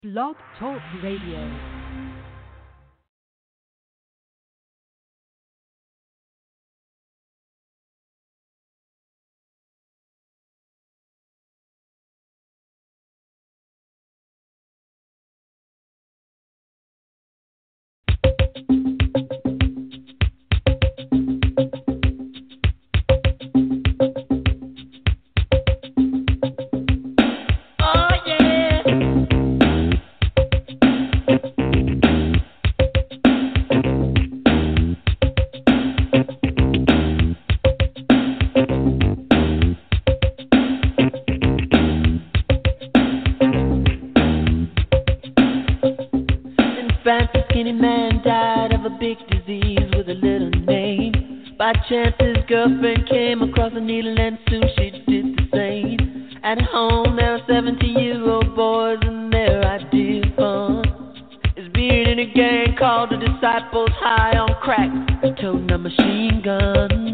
Blog Talk Radio. Chance his girlfriend came across a needle and soon she did the same. At home there were 17-year-old boys and their idea of fun is being in a gang called the Disciples, high on crack, toting a machine gun.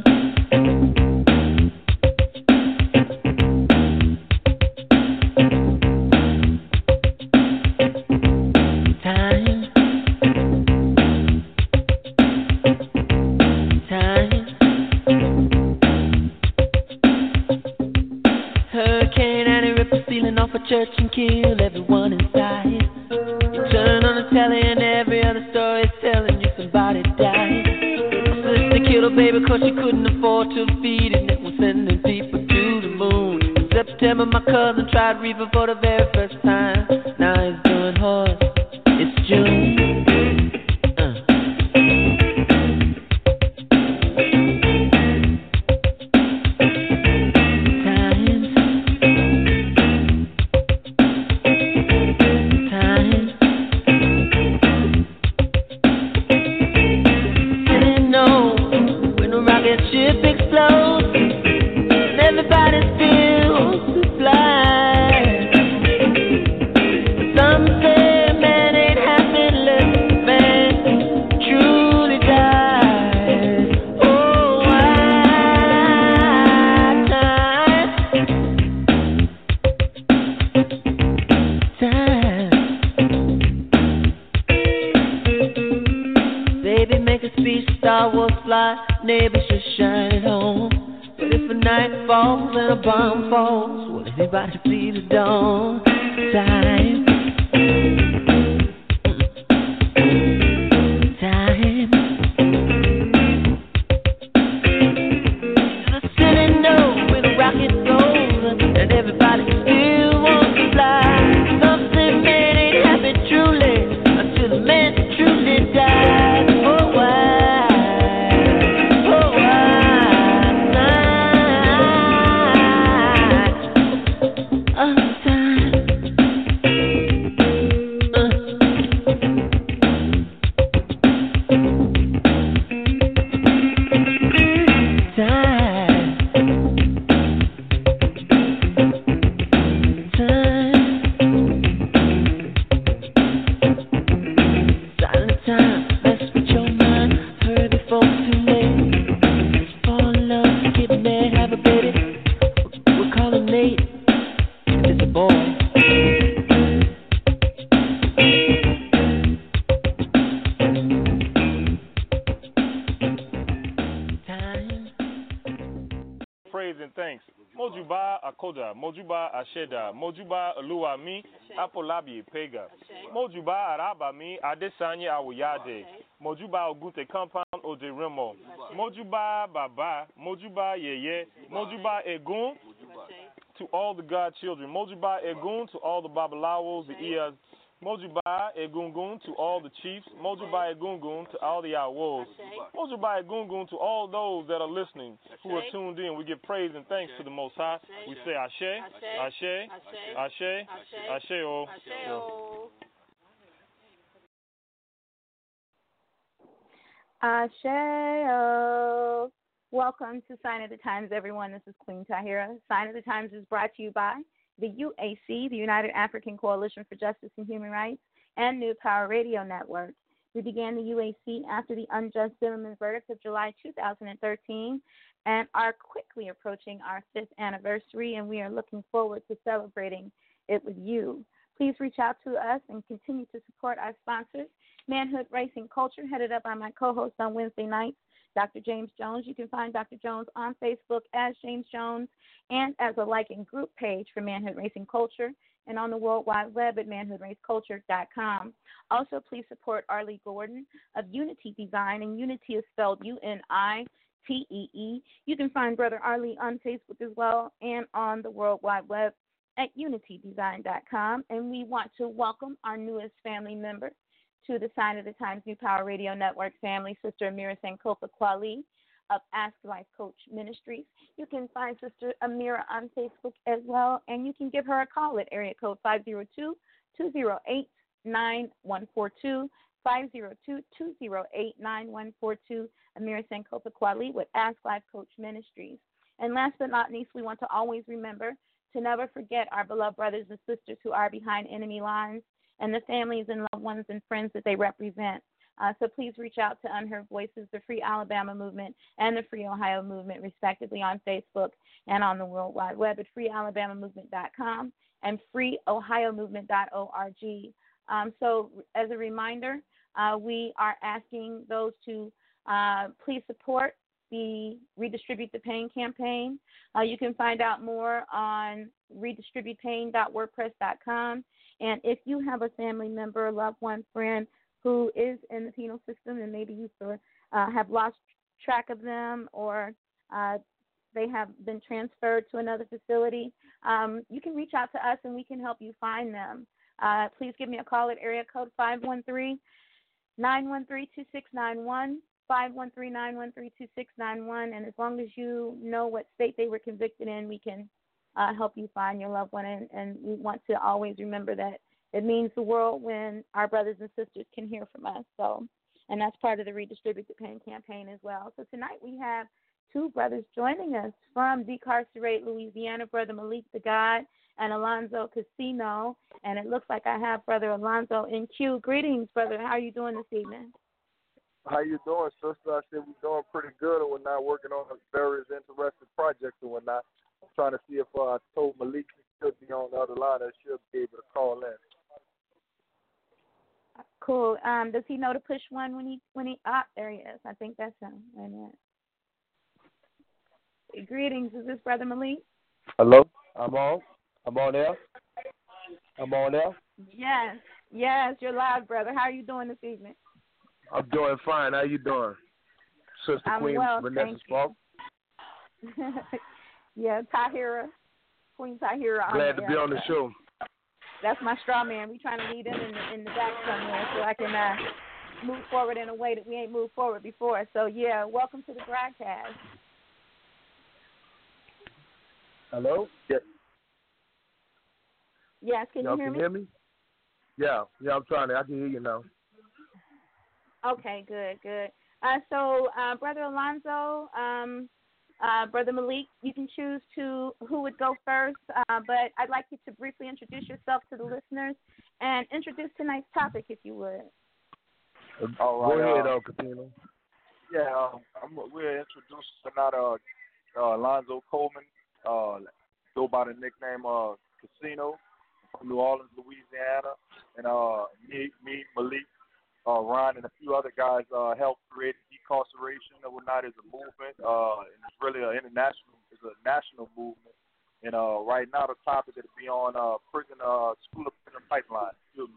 Church and kill everyone inside. You turn on the telly and every other story is telling you somebody died. My sister killed her baby cause she couldn't afford to feed it. And was sending people to the moon. In September my cousin tried reefer for the very first time. Now he's doing horse. It's June. Neighbors should shine at home. But if a night falls and a bomb falls, will anybody please the dawn time? Time. The city knows where the rocket goes, and everybody still wants to fly. Something man ain't happy truly until the man truly dies. Oh, why? Mojuba Asheda, Mojuba Luami, Apolabi Pega, Mojuba Arabami, Adesanya Awuyade, Mojuba Ogute Compound Oderemo, Mojuba Baba, Mojuba Yeye, Mojuba Egun to all the God children, Mojuba Egun to all the Babalawos, the Ias, Mojuba Egungun to all the chiefs, Mojuba Egungun to all the Awos, Mojuba Egungun to all those that are listening, who are tuned in. We give praise and thanks to the Most High. We say Ashe, Ashe, Ashe, Ashe, oh. Ashe. Welcome to Sign of the Times, everyone. This is Queen Tahira. Sign of the Times is brought to you by the UAC, the United African Coalition for Justice and Human Rights, and New Power Radio Network. We began the UAC after the unjust Zimmerman verdict of July 2013 and are quickly approaching our 5th anniversary, and we are looking forward to celebrating it with you. Please reach out to us and continue to support our sponsors, Manhood Racing Culture, headed up by my co-host on Wednesday nights, Dr. James Jones. You can find Dr. Jones on Facebook as James Jones and as a liking group page for Manhood Racing Culture, and on the World Wide Web at manhoodraceculture.com. Also, please support Arlie Gordon of Unity Design, and Unity is spelled UNITEE. You can find Brother Arlie on Facebook as well and on the World Wide Web at unitydesign.com. And we want to welcome our newest family member to the Sign of the Times New Power Radio Network family, Sister Amira Sankofa Kwali of Ask Life Coach Ministries. You can find Sister Amira on Facebook as well, and you can give her a call at area code 502-208-9142, 502-208-9142, Amira Sankofa Kwali with Ask Life Coach Ministries. And last but not least, we want to always remember to never forget our beloved brothers and sisters who are behind enemy lines and the families and loved ones and friends that they represent. So please reach out to Unheard Voices, the Free Alabama Movement, and the Free Ohio Movement, respectively, on Facebook and on the World Wide Web at freealabamamovement.com and freeohiomovement.org. So as a reminder, we are asking those to please support the Redistribute the Pain campaign. You can find out more on redistributepain.wordpress.com. And if you have a family member, loved one, friend who is in the penal system and maybe you have lost track of them or they have been transferred to another facility, you can reach out to us and we can help you find them. Please give me a call at area code 513-913-2691, 513-913-2691. And as long as you know what state they were convicted in, we can help you find your loved one. And we want to always remember that it means the world when our brothers and sisters can hear from us. So, and that's part of the Redistribute the Pain campaign as well. So tonight we have two brothers joining us from Decarcerate, Louisiana, Brother Malik the God and Alonzo Casino. And it looks like I have Brother Alonzo in queue. Greetings, brother. How are you doing this evening? How you doing, sister? I said we're doing pretty good and whatnot, working on various interesting projects and whatnot. I'm trying to see if I told Malik he should be on the other line. I should be able to call in. Cool. Does he know to push one when he there he is. I think that's him. Wait a minute. Greetings. Is this Brother Malik? Hello? I'm on there. Yes, you're loud, brother. How are you doing this evening? I'm doing fine. How you doing? Sister I'm Queen well, Vanessa Spark. Yeah, Tahira. Queen Tahira. Glad to be on the show. That's my straw man. We trying to lead him in the back somewhere so I can move forward in a way that we ain't moved forward before. So, yeah, welcome to the broadcast. Hello? Yes. Yes, can you hear me? Yeah, I'm trying to. I can hear you now. Okay, good. So, Brother Alonzo, Brother Malik, you can choose who would go first, but I'd like you to briefly introduce yourself to the listeners and introduce tonight's topic, if you would. All right. Go ahead, Casino. Yeah, we're introducing tonight Alonzo Coleman, go by the nickname Casino, from New Orleans, Louisiana, and me, Malik, Ron, and a few other guys helped create decarceration and whatnot as a movement, and it's really a national movement. And right now the topic will be on school of prison pipeline,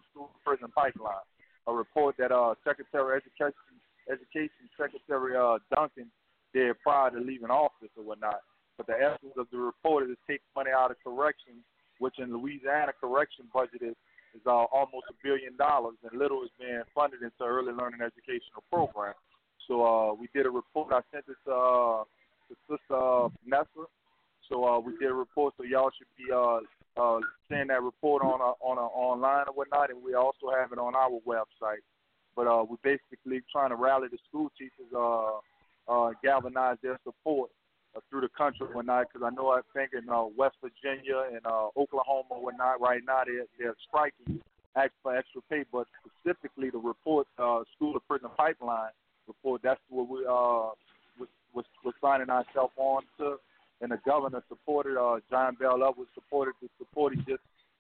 a report that Secretary of Education Secretary Duncan did prior to leaving office or whatnot. But the essence of the report is to take money out of corrections, which in Louisiana correction budget is almost $1 billion, and little is being funded into early learning educational programs. So we did a report. I sent it to Sister Nessa. So we did a report. So y'all should be seeing that report on online or whatnot, and we also have it on our website. But we're basically trying to rally the school teachers, galvanize their support through the country and whatnot, because I think in West Virginia and Oklahoma and whatnot right now they're striking, asking for extra pay. But specifically the report, School to Prison Pipeline report, that's what we was signing ourselves on to, and the governor supported. John Bell Up was supported. The support he just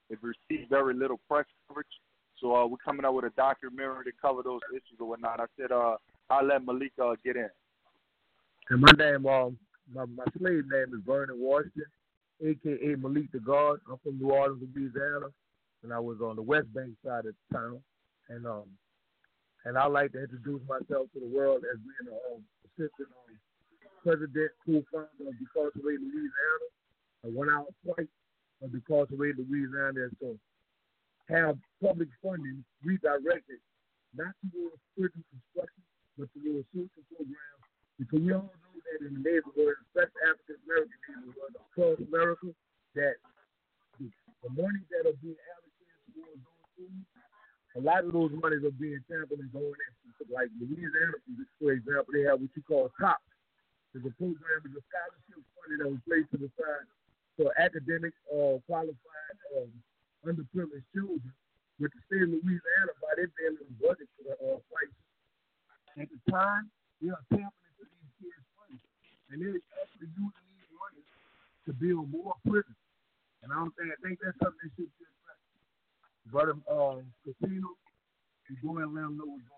it received very little press coverage. So we're coming out with a documentary to cover those issues or whatnot. I said I'll let Malik get in. And my name, my slave name is Vernon Washington, a.k.a. Malik the God. I'm from New Orleans, Louisiana, and I was on the West Bank side of the town. And I'd like to introduce myself to the world as being assistant president, co-founder of Decarcerated Louisiana, a 1-hour flight of Decarcerated Louisiana is to have public funding redirected not towards prison construction, but towards social programs. Because we all know that in the neighborhood, especially African American neighborhood across America, that the money that are being allocated towards those schools, a lot of those monies are being tampered and going into, like Louisiana, for example, they have what you call TOPS. There's a program, is a scholarship funding that was placed to the side for academic qualified underprivileged children. With the state of Louisiana, by their daily budget for the flights, at the time, they are tapping into these kids' money. And they're actually using these money to build more prisons. And I think that's something that should be addressed. Brother Casino, you go and let them know what's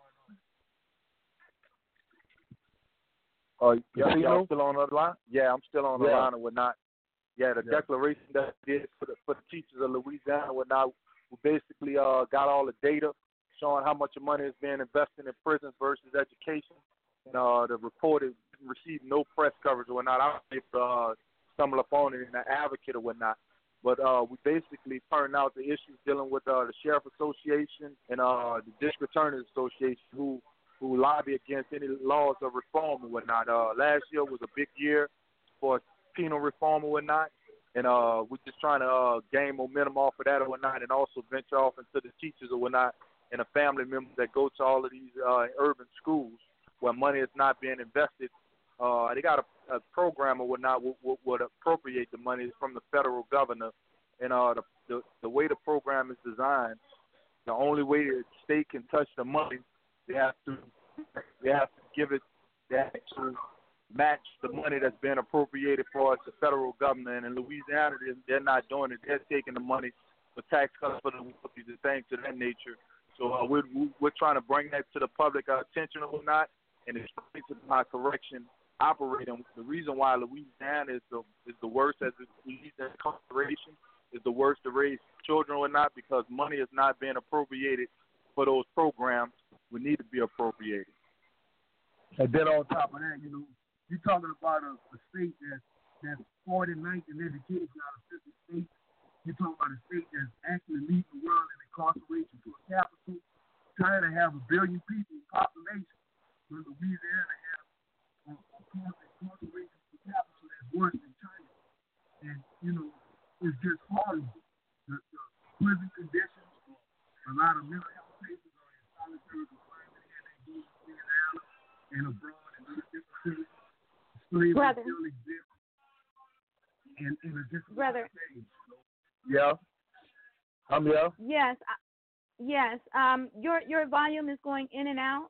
going on. Y'all still on the line? Yeah, I'm still on the line and whatnot. Yeah, the declaration that we did for the teachers of Louisiana and whatnot, we basically got all the data showing how much money is being invested in prisons versus education. And the report received no press coverage or whatnot. I don't know if stumble upon it in the Advocate or whatnot. But we basically turned out the issues dealing with the Sheriff Association and the District Attorney Association who lobby against any laws of reform and whatnot. Last year was a big year for penal reform and whatnot. And we're just trying to gain momentum off of that or whatnot, and also venture off into the teachers or whatnot and the family members that go to all of these urban schools where money is not being invested. They got a program or whatnot would appropriate the money from the federal governor. And the way the program is designed, the only way the state can touch the money, they have to give it, they have to match the money that's been appropriated for the federal government. And in Louisiana, they're not doing it. They're taking the money for tax cuts for the wealthy and things of that nature. So we're trying to bring that to the public attention or whatnot, and explain to my correction operating. The reason why Louisiana is the worst as it leads to incarceration, is the worst to raise children or not, because money is not being appropriated for those programs. We need to be appropriated. And then on top of that, you're talking about a state that's 49th in education out of 50 states. You're talking about a state that's actually leading the world in incarceration to a capital. China have 1 billion people in population, but Louisiana has incarceration per capita that's worse than China. And, it's just horrible. The prison conditions, a lot of mental health patients are in solitary confinement here in Louisiana and abroad and other different cities. Slavery still exists in a different stage. Yeah. I'm here. Yes. Yes. Your volume is going in and out.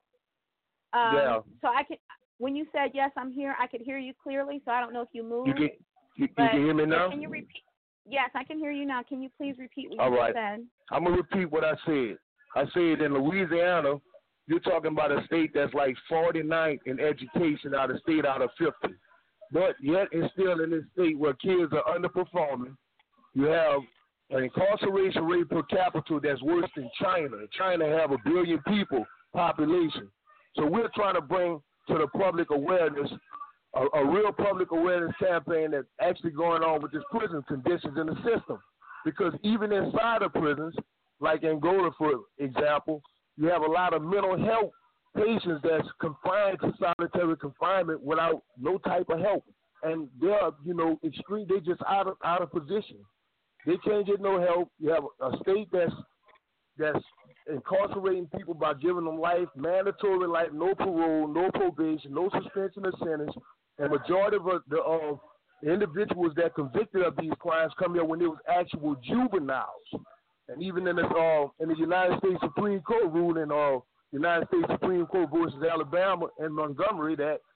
So I can. When you said yes, I'm here. I could hear you clearly. So I don't know if you moved. You can hear me now? Can you repeat? Yes, I can hear you now. Can you please repeat what you said? I'm gonna repeat what I said. I said in Louisiana, you're talking about a state that's like 49th in education out of 50. But yet it's still in this state where kids are underperforming. You have an incarceration rate per capita that's worse than China. China have 1 billion people population. So we're trying to bring to the public awareness, a real public awareness campaign that's actually going on with this prison conditions in the system. Because even inside of prisons, like Angola, for example, you have a lot of mental health patients that's confined to solitary confinement without no type of help. And they're, extreme, they're just out of position. They can't get no help. You have a state that's incarcerating people by giving them life, mandatory life, no parole, no probation, no suspension of sentence. And majority of the individuals that convicted of these crimes come here when they was actual juveniles. And even in the United States Supreme Court ruling, United States Supreme Court versus Alabama and Montgomery, that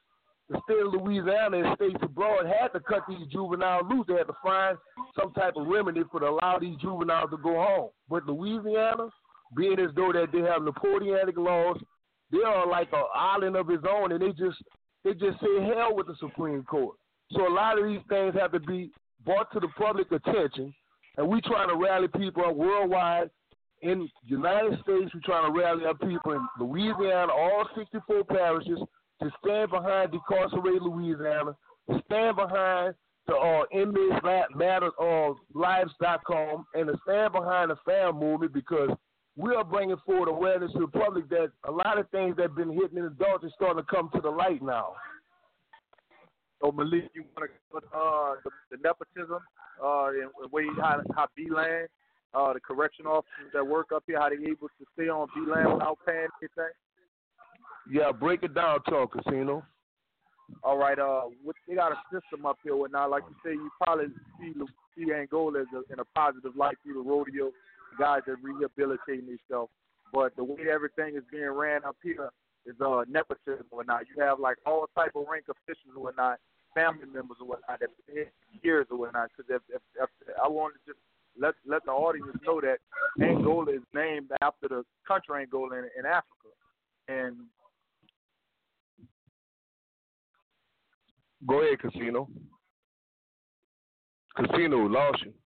the state of Louisiana and states abroad had to cut these juveniles loose. They had to find some type of remedy for to allow these juveniles to go home. But Louisiana, being as though that they have Napoleonic laws, they are like an island of its own, and they just say hell with the Supreme Court. So a lot of these things have to be brought to the public attention, and we trying to rally people up worldwide. In the United States, we're trying to rally up people in Louisiana, all 64 parishes, to stand behind Decarcerate Louisiana, to stand behind the Inmates Matter Lives.com, and to stand behind the FAM movement, because we are bringing forward awareness to the public that a lot of things that have been hitting in the dark are starting to come to the light now. So Malik, you want to put the nepotism and way how B-Land, the correction officers that work up here, how they able to stay on B-Land without paying anything? Yeah, break it down, talk, Casino. All right, they got a system up here with now, like you say, you probably see Angola as in a positive light through the rodeo, guys that rehabilitating themselves. But the way everything is being ran up here is nepotism or whatnot. You have like all type of rank officials or whatnot, family members or whatnot, that been here years or whatnot. Because if I want to just let the audience know that Angola is named after the country Angola in Africa. And go ahead, Casino. Casino, lost you.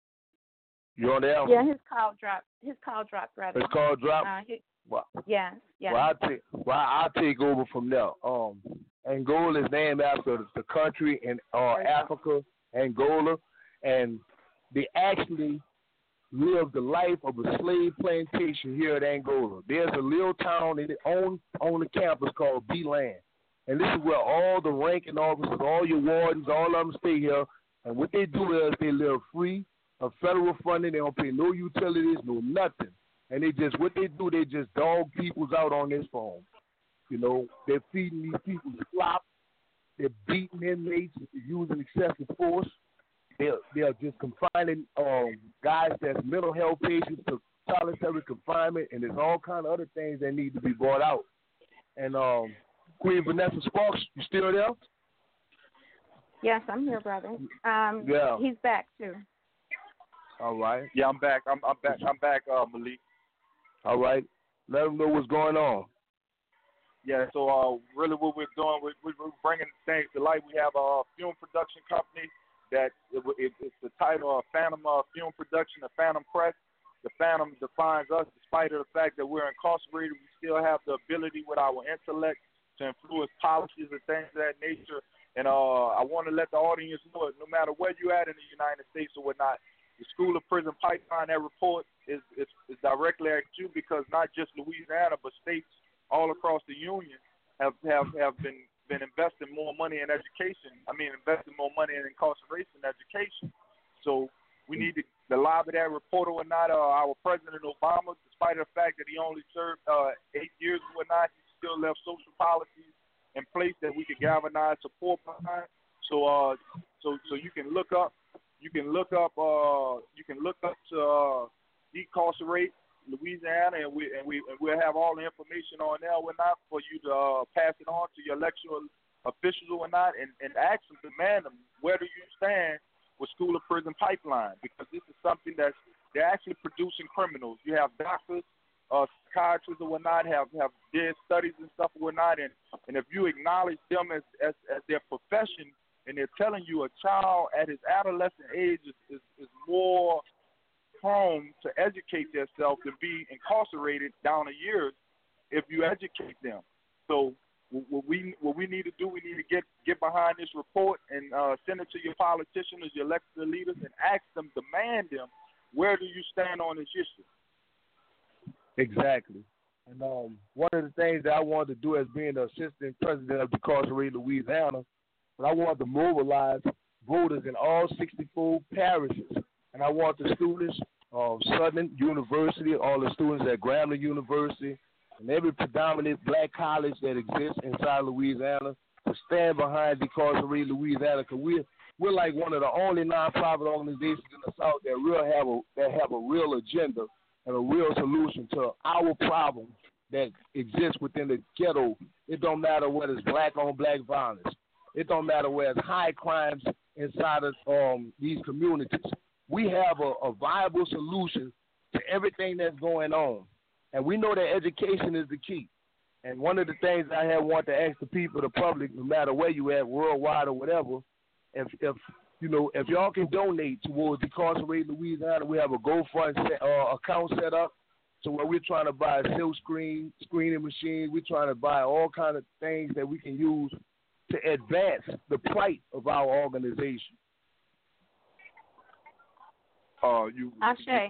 You on the album? Yeah, his call dropped, brother. His call dropped? Yeah. Well, I'll take over from there. Angola is named after the country in Africa, Angola, and they actually lived the life of a slave plantation here at Angola. There's a little town on the campus called B-Land, and this is where all the ranking officers, all your wardens, all of them stay here, and what they do is they live free of federal funding. They don't pay no utilities, no nothing. And they just dog peoples out on this farm. You know, they're feeding these people slop. They're beating inmates, using excessive force. They're just confining guys that's mental health patients to solitary confinement, and there's all kind of other things that need to be brought out. And Queen Vanessa Sparks, you still there? Yes, I'm here, brother. Yeah. He's back too. All right. Yeah, I'm back. I'm back, Malik. All right. Let them know what's going on. Yeah, so really what we're doing, we're bringing things to light. We have a film production company that it's the title of Phantom Film Production, the Phantom Press. The Phantom defines us despite of the fact that we're incarcerated. We still have the ability with our intellect to influence policies and things of that nature. And I want to let the audience know, no matter where you're at in the United States or whatnot, the School of Prison Pipeline, that report is directly at you, because not just Louisiana, but states all across the union have been investing more money in education. Investing more money in incarceration education. So we need to lobby that report or not. Our President Obama, despite the fact that he only served 8 years or whatnot, he still left social policies in place that we could galvanize support behind. So you can look up to Decarcerate Louisiana, and we'll have all the information on there or not for you to pass it on to your electoral officials or not, and ask them, demand them, where do you stand with School of Prison Pipeline? Because this is something they're actually producing criminals. You have doctors, psychiatrists or whatnot have did studies and stuff or whatnot, and if you acknowledge them as their profession, and they're telling you a child at his adolescent age is more prone to educate themselves than be incarcerated down the years if you educate them. So what we need to do, we need to get behind this report and send it to your politicians, your elected leaders, and ask them, demand them, where do you stand on this issue? Exactly. And one of the things that I wanted to do as being the assistant president of Decarcerate Louisiana, I wanted to mobilize voters in all 64 parishes. And I want the students of Southern University, all the students at Grambling University, and every predominant black college that exists inside Louisiana to stand behind Decarcerate Louisiana, because we're like one of the only nonprofit organizations in the South that have a real agenda and a real solution to our problem that exists within the ghetto. It don't matter whether it's black on black violence. It don't matter where it's high crimes inside of these communities. We have a viable solution to everything that's going on. And we know that education is the key. And one of the things I have want to ask the people, the public, no matter where you at, worldwide or whatever, if y'all can donate towards Decarcerate Louisiana, we have a GoFund account set up. So where we're trying to buy silk screening machines, we're trying to buy all kind of things that we can use to advance the plight of our organization. Ashe.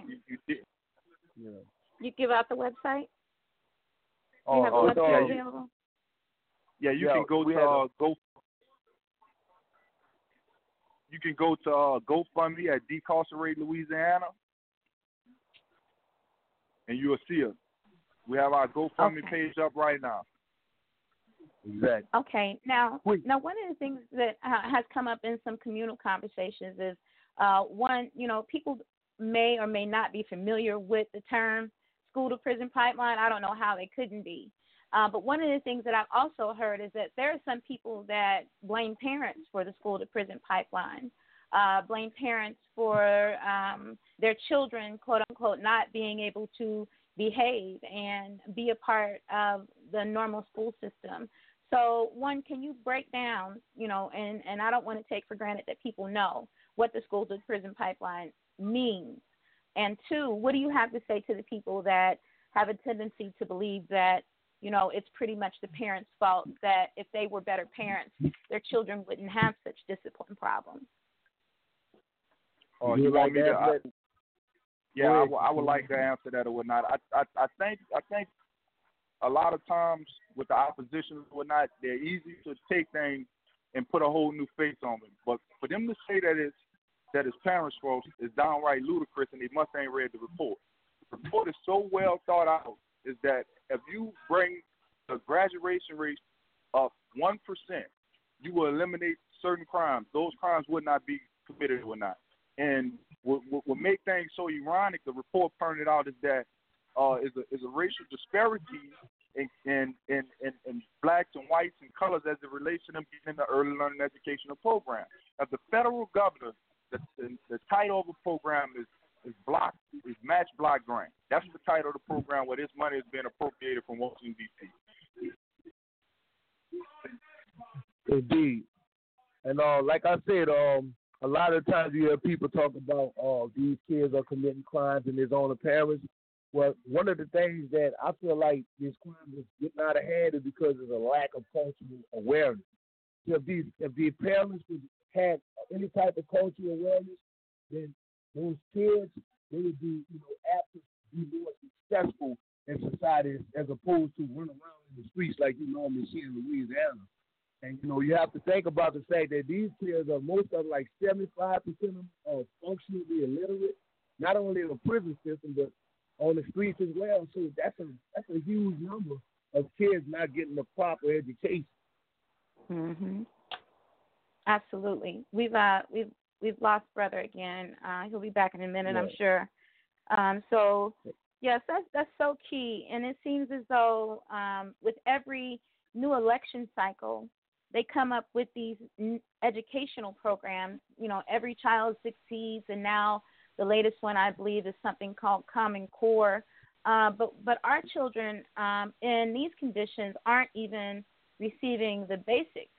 You give out the website? You have a website available? Yeah, you can go to You can go to GoFundMe at Decarcerate Louisiana, and you'll see us. We have our GoFundMe page up right now. Exactly. Okay. Now one of the things that has come up in some communal conversations is one, people may or may not be familiar with the term school to prison pipeline. I don't know how they couldn't be. But one of the things that I've also heard is that there are some people that blame parents for the school to prison pipeline, blame parents for their children, quote unquote, not being able to behave and be a part of the normal school system. So, one, can you break down, and I don't want to take for granted that people know what the school to prison pipeline means. And two, what do you have to say to the people that have a tendency to believe that, it's pretty much the parents' fault, that if they were better parents, their children wouldn't have such discipline problems? Oh, you want me to? I would like to answer that or whatnot. I think a lot of times with the opposition or whatnot, they're easy to take things and put a whole new face on it. But for them to say that it's parents' fault is downright ludicrous, and they must ain't read the report. The report is so well thought out, is that if you bring the graduation rate up 1%, you will eliminate certain crimes. Those crimes would not be committed or not. And what make things so ironic, the report pointed out, is that is a racial disparity in blacks and whites and colors as it relates to them getting in the early learning educational program. Now, the federal governor, the title of the program is Match Block Grant. That's the title of the program where this money is being appropriated from Washington, D.C. Indeed. And like I said, a lot of times you hear people talk about these kids are committing crimes and there's only parents. Well, one of the things that I feel like this crime is getting out of hand is because of the lack of cultural awareness. So if these parents would have any type of cultural awareness, then those kids, they would be, apt to be more successful in society as opposed to run around in the streets like you normally see in Louisiana. And, you have to think about the fact that these kids are, most of them, like 75% of them are functionally illiterate, not only in the prison system, but on the streets as well. So that's a huge number of kids not getting the proper education. Mhm. Absolutely. We've lost brother again. He'll be back in a minute, I'm sure. So yes, that's so key. And it seems as though with every new election cycle, they come up with these educational programs. Every Child Succeeds, and now the latest one, I believe, is something called Common Core. But our children in these conditions aren't even receiving the basics,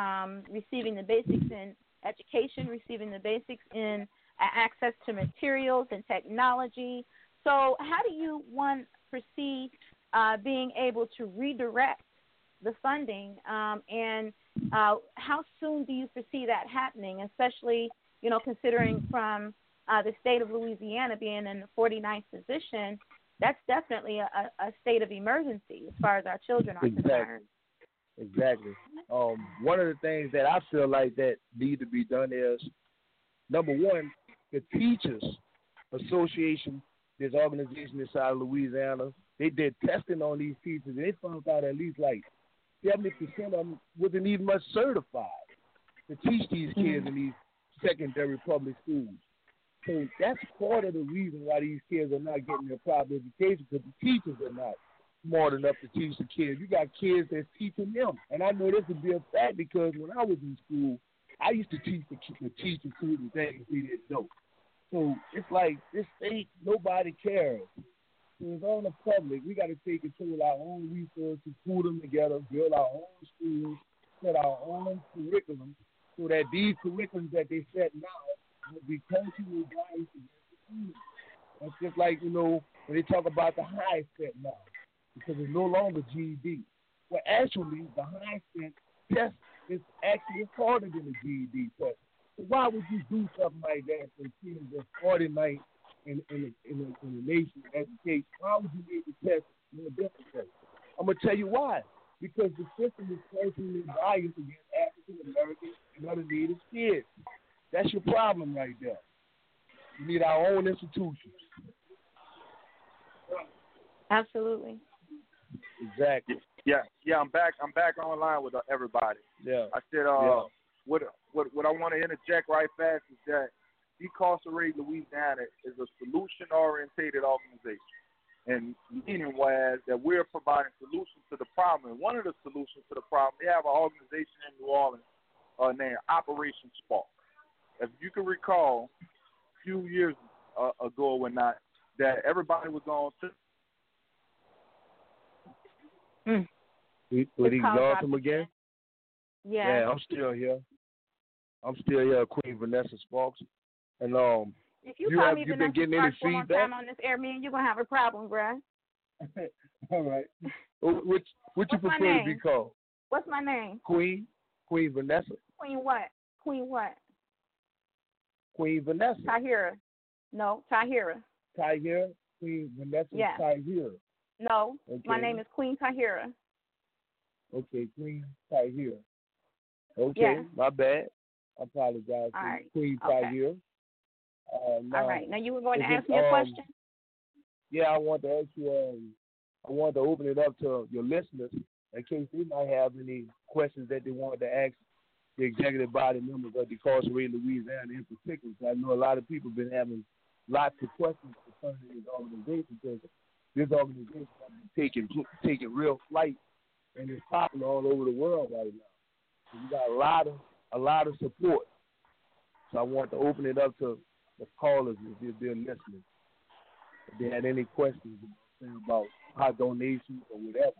in education, receiving the basics in access to materials and technology. So how do you, foresee being able to redirect the funding, and how soon do you foresee that happening, especially, considering from the state of Louisiana being in the 49th position? That's definitely a state of emergency as far as our children are concerned. Exactly. One of the things that I feel like that need to be done is, number one, the Teachers Association, this organization inside of Louisiana, they did testing on these teachers, and they found out at least like 70% of them wasn't even much certified to teach these kids in these secondary public schools. So that's part of the reason why these kids are not getting their proper education, because the teachers are not smart enough to teach the kids. You got kids that's teaching them. And I know this would be a fact because when I was in school, I used to teach the teachers certain things they didn't know. So it's like this state, nobody cares. So it's on the public. We got to take control of our own resources, pull them together, build our own schools, set our own curriculum so that these curriculums that they set now will be culturally biased against the students. That's just like, when they talk about the high set now, because it's no longer GED. Well, actually, the high set test is actually harder than the GED test. So why would you do something like that for kids that's 49 in the nation education? Why would you make the test more difficult? I'm going to tell you why. Because the system is culturally biased against African Americans and other Native kids. That's your problem right there. We need our own institutions. Absolutely. Exactly. Yeah. I'm back online with everybody. Yeah. I said, what I want to interject right fast is that Decarcerate Louisiana is a solution-orientated organization, and meaning-wise that we're providing solutions to the problem. And one of the solutions to the problem, they have an organization in New Orleans named Operation Spark. If you can recall, a few years ago or not, that everybody was on. Would he lost him again? Yeah, I'm still here. Queen Vanessa Sparks. And if you call me been Vanessa getting Sparks any one more feedback time on this air, me and you're gonna have a problem, bruh. All right. What you prefer to be called? What's my name? Queen Vanessa. Queen what? Queen Vanessa. Tahira. No, Tahira. Tahira. Queen Vanessa. Yeah. Tahira. No, okay. My name is Queen Tahira. Okay, Queen Tahira. Okay, yeah. My bad. I apologize. All right. Queen okay. Tahira. All right. Now you were going to ask me a question? Yeah, I want to ask you. I want to open it up to your listeners in case they might have any questions that they wanted to ask the executive body members of Decarcerate Louisiana in particular. I know a lot of people have been having lots of questions concerning this organization because this organization has been taking real flight and it's popular all over the world right now. So you got a lot of support. So I want to open it up to the callers if they're listening. If they had any questions about our donations or whatever,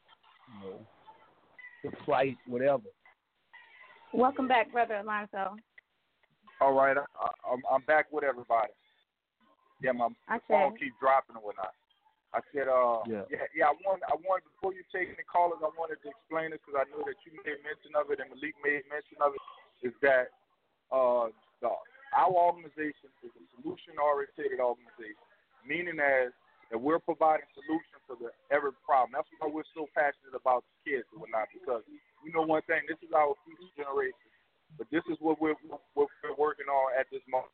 the flight, whatever. Welcome back, Brother Alonzo. All right, I'm back with everybody. Yeah, my phone keeps dropping and whatnot. I said, I wanted before you take any callers, I wanted to explain this because I know that you made mention of it and Malik made mention of it. Is that our organization is a solution-oriented organization, meaning that we're providing solutions to every problem. That's why we're so passionate about the kids and whatnot, because we know one thing: this is our future generation. But this is what we're working on at this moment.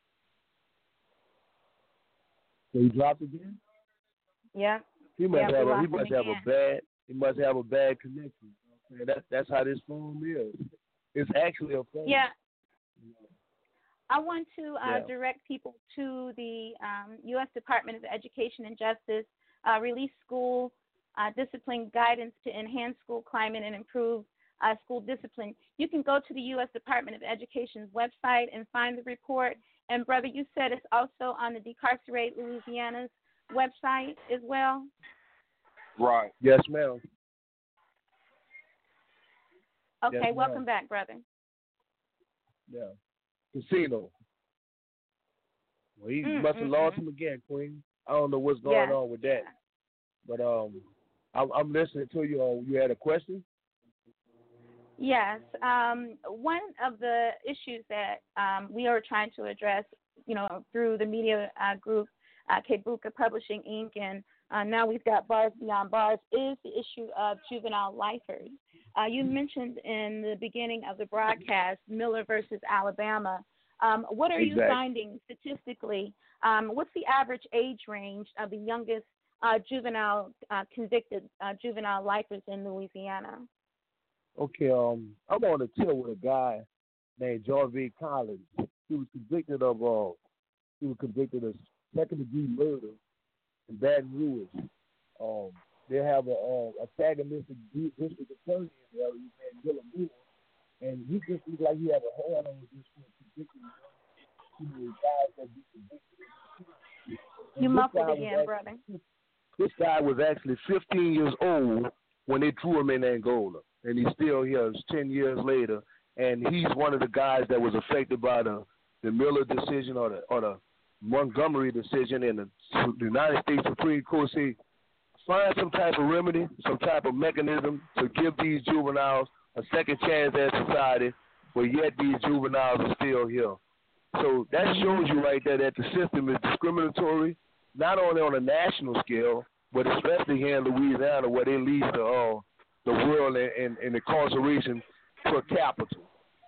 So he dropped again? Yeah. He must have a bad connection. That's how this phone is. It's actually a phone. Yeah. I want to direct people to the U.S. Department of Education and Justice release school discipline guidance to enhance school climate and improve school discipline. You can go to the U.S. Department of Education's website and find the report. And, brother, you said it's also on the Decarcerate Louisiana's website as well? Right. Yes, ma'am. Okay, yes, welcome back, brother. Yeah. Casino. Well, he must have lost him again, Queen. I don't know what's going on with that. But I'm listening to you. You had a question? Yes. One of the issues that we are trying to address, through the media group, Kebuka Publishing, Inc., and now we've got Bars Beyond Bars, is the issue of juvenile lifers. You mentioned in the beginning of the broadcast Miller versus Alabama. What are you finding statistically? What's the average age range of the youngest convicted juvenile lifers in Louisiana? Okay, I'm on a tour with a guy named Jarvis Collins. He was convicted of second-degree murder in Baton Rouge. they have a antagonistic district attorney in there, named Miller Moore, and he just looks like he have a hand on this particular, guys that be convicted. You muffled again, brother. This guy was actually 15 years old when they threw him in Angola, and he's still here 10 years later. And he's one of the guys that was affected by the Miller decision or the Montgomery decision, and the United States Supreme Court say find some type of remedy, some type of mechanism to give these juveniles a second chance at society, but yet these juveniles are still here. So that shows you right there that the system is discriminatory, not only on a national scale, but especially here in Louisiana, where they lead the world in incarceration per capita.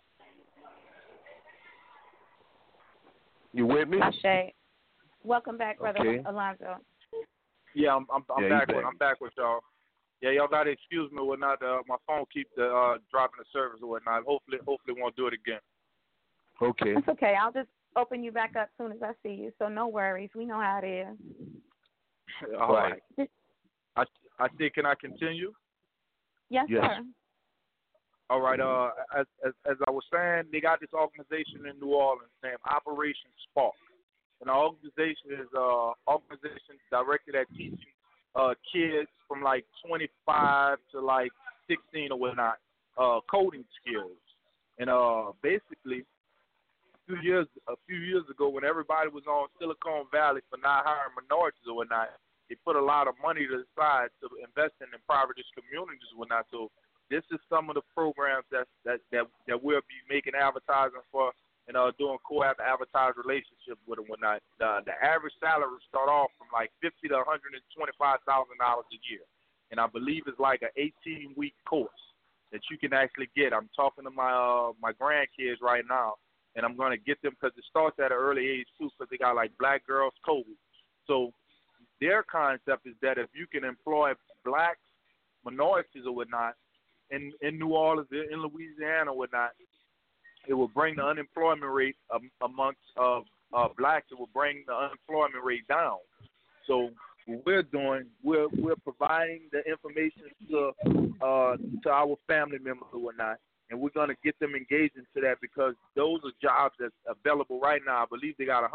You with me? Ashe. Welcome back, Brother Alonzo. Yeah, I'm back. I'm back with y'all. Yeah, y'all gotta excuse me or whatnot. My phone keeps dropping the service or whatnot. Hopefully won't do it again. Okay. It's okay. I'll just open you back up as soon as I see you. So no worries. We know how it is. All right. I see. Can I continue? Yes, sir. All right. As I was saying, they got this organization in New Orleans named Operation Spark, and the organization is organization directed at teaching kids from like 25 to like 16 or whatnot coding skills. And basically, a few years ago, when everybody was on Silicon Valley for not hiring minorities or whatnot, they put a lot of money to the side to invest in impoverished communities and whatnot. So this is some of the programs that we'll be making advertising for and doing co-advertised relationships with and whatnot. The average salary start off from like $50,000 to $125,000 a year, and I believe it's like an 18-week course that you can actually get. I'm talking to my grandkids right now, and I'm going to get them because it starts at an early age too, because they got like Black Girls Code. So their concept is that if you can employ blacks, minorities or whatnot in New Orleans, in Louisiana or whatnot, it will bring the unemployment rate amongst blacks. It will bring the unemployment rate down. So what we're doing, we're providing the information to our family members or whatnot, and we're going to get them engaged into that because those are jobs that's available right now. I believe they got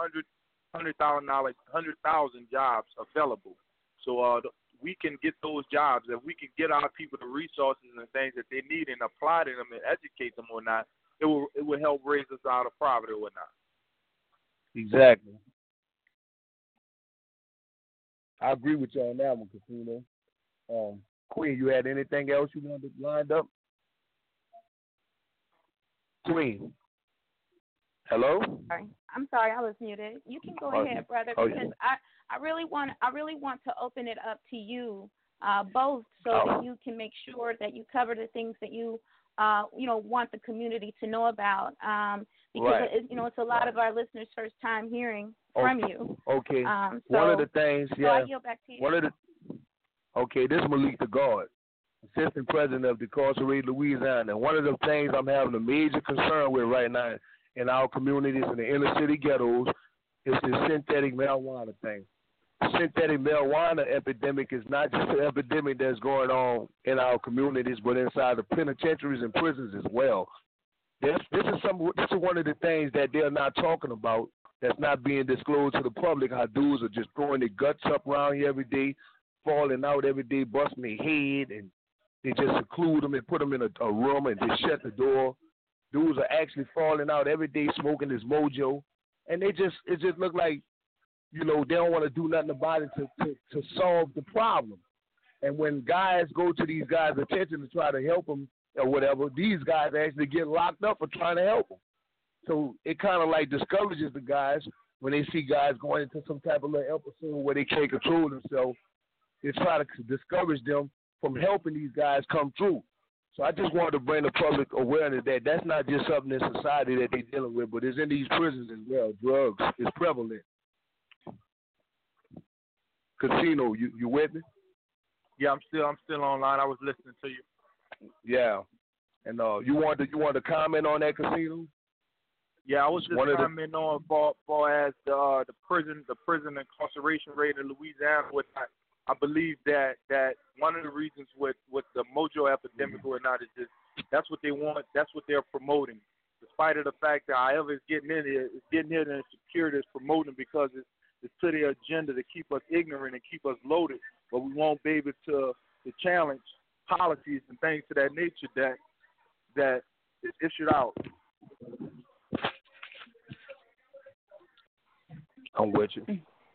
100,000 jobs available. So we can get those jobs. If we can get our people the resources and things that they need and apply to them and educate them or not, it will help raise us out of poverty or whatnot. Exactly. I agree with you on that one, Casino. Queen, you had anything else you wanted lined up? Queen. Hello? I'm sorry, I was muted. You can go ahead, brother, because I really want to open it up to you both so that you can make sure that you cover the things that you want the community to know about, because it's a lot of our listeners' first time hearing from you. Okay. One of the things, so I yield back to you. This is Malik the God, Assistant President of Decarcerated Louisiana. And one of the things I'm having a major concern with right now in our communities in the inner city ghettos is the synthetic marijuana thing. The synthetic marijuana epidemic is not just an epidemic that's going on in our communities, but inside the penitentiaries and prisons as well. This is one of the things that they're not talking about, that's not being disclosed to the public, how dudes are just throwing their guts up around here every day, falling out every day, busting their head, and they just seclude them and put them in a room and just shut the door. Dudes are actually falling out every day smoking this mojo, and it just look like, they don't want to do nothing about it to solve the problem. And when guys go to these guys' attention to try to help them or whatever, these guys actually get locked up for trying to help them. So it kind of like discourages the guys when they see guys going into some type of little episode where they can't control themselves. They try to discourage them from helping these guys come through. So I just wanted to bring the public awareness that that's not just something in society that they're dealing with, but it's in these prisons as well. Drugs is prevalent. Casino, you with me? Yeah, I'm still online. I was listening to you. Yeah, and you want to comment on that, Casino? Yeah, I was just commenting on far as the prison incarceration rate in Louisiana. I believe that one of the reasons with the mojo epidemic or not is just that's what they want. That's what they're promoting. Despite of the fact that however it's getting in here, it's getting here and security is promoting because it's to their agenda to keep us ignorant and keep us loaded, but we won't be able to challenge policies and things to that nature that is issued out. I'm with you.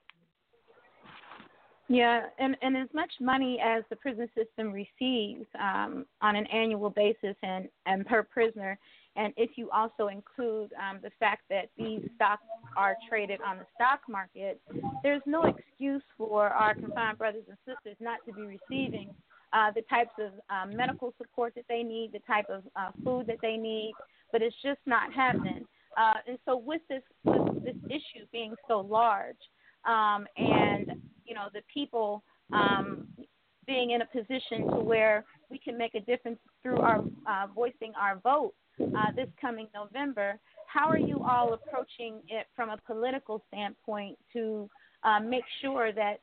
Yeah, and as much money as the prison system receives on an annual basis and per prisoner, and if you also include the fact that these stocks are traded on the stock market, there's no excuse for our confined brothers and sisters not to be receiving the types of medical support that they need, the type of food that they need, but it's just not happening. And so with this issue being so large, and the people being in a position to where we can make a difference through our voicing our vote this coming November, how are you all approaching it from a political standpoint to make sure that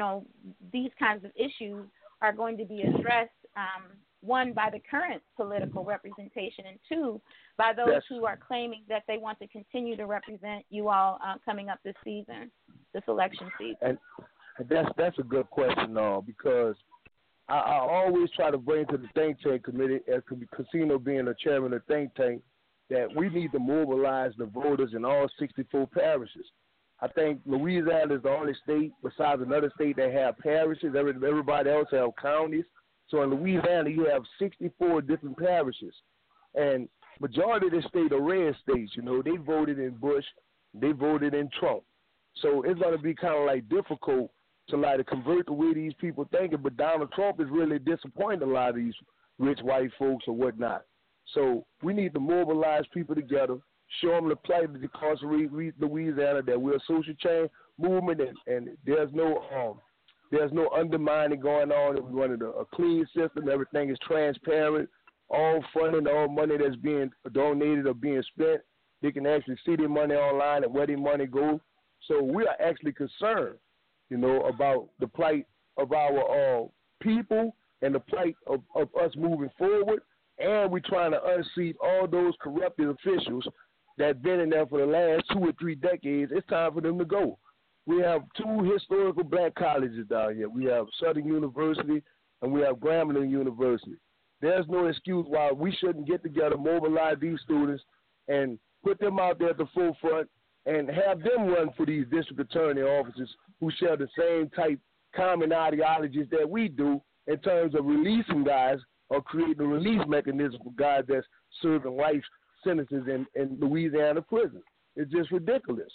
these kinds of issues are going to be addressed? One, by the current political representation, and two, by those who are claiming that they want to continue to represent you all coming up this season, this election season. And that's a good question, because I always try to bring to the think tank committee, as Casino being the chairman of the think tank, that we need to mobilize the voters in all 64 parishes. I think Louisiana is the only state, besides another state, that have parishes. Everybody else have counties. So in Louisiana, you have 64 different parishes. And majority of the state are red states. They voted in Bush. They voted in Trump. So it's going to be kind of like difficult to convert the way these people thinking. But Donald Trump is really disappointing a lot of these rich white folks or whatnot. So we need to mobilize people together, show them the plight of the incarcerated Louisiana, that we're a social change movement, and there's no undermining going on. We wanted a clean system. Everything is transparent. All funding, all money that's being donated or being spent, they can actually see their money online and where their money goes. So we are actually concerned, about the plight of our people and the plight of us moving forward. And we're trying to unseat all those corrupted officials that have been in there for the last 2 or 3 decades. It's time for them to go. We have 2 historical black colleges down here. We have Southern University and we have Grambling University. There's no excuse why we shouldn't get together, mobilize these students, and put them out there at the forefront and have them run for these district attorney offices who share the same type common ideologies that we do in terms of releasing guys or creating a release mechanism for guys that's serving life sentences in Louisiana prison. It's just ridiculous.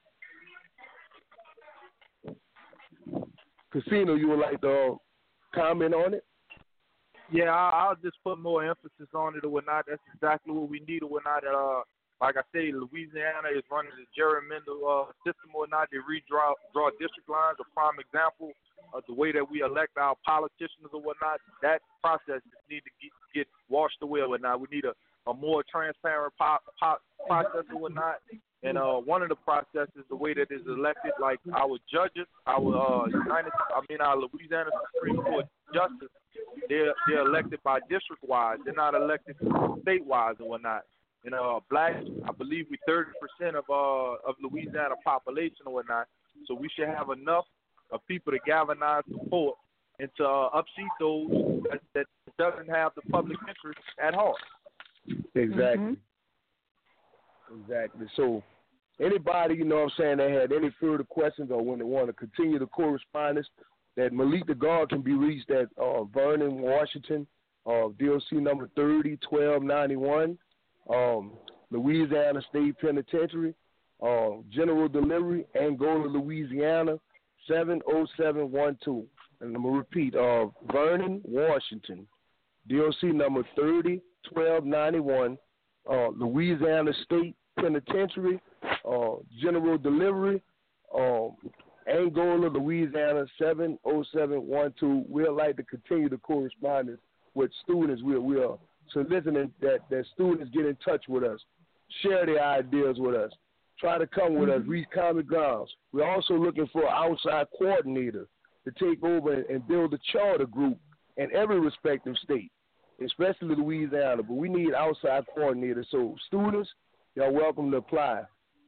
Casino, you would like to comment on it? Yeah, I'll just put more emphasis on it or whatnot. That's exactly what we need or whatnot. Like I say, Louisiana is running the gerrymander system or not. They draw district lines. A prime example of the way that we elect our politicians or whatnot. That process just need to get washed away or whatnot. We need a more transparent process or whatnot. And one of the processes, the way that is elected, like our judges, our Louisiana Supreme Court justice, they're elected by district-wise. They're not elected state-wise and whatnot. And black, I believe we 30% of Louisiana population or whatnot. So we should have enough of people to galvanize support and to upseat those that doesn't have the public interest at heart. Exactly. Exactly. So anybody, that had any further questions or when they want to continue the correspondence, that Malik the Guard can be reached at Vernon, Washington, DOC number 30-1291, Louisiana State Penitentiary, General Delivery, Angola, Louisiana, 70712. And I'm going to repeat, Vernon, Washington, DOC number 30-1291, Louisiana State Penitentiary, General Delivery, Angola, Louisiana, 70712. We'd like to continue the correspondence with students. We are soliciting that students get in touch with us, share their ideas with us, try to come with us, reach common grounds. We're also looking for an outside coordinator to take over and build a charter group in every respective state, especially Louisiana. But we need outside coordinators. So students, y'all welcome to apply.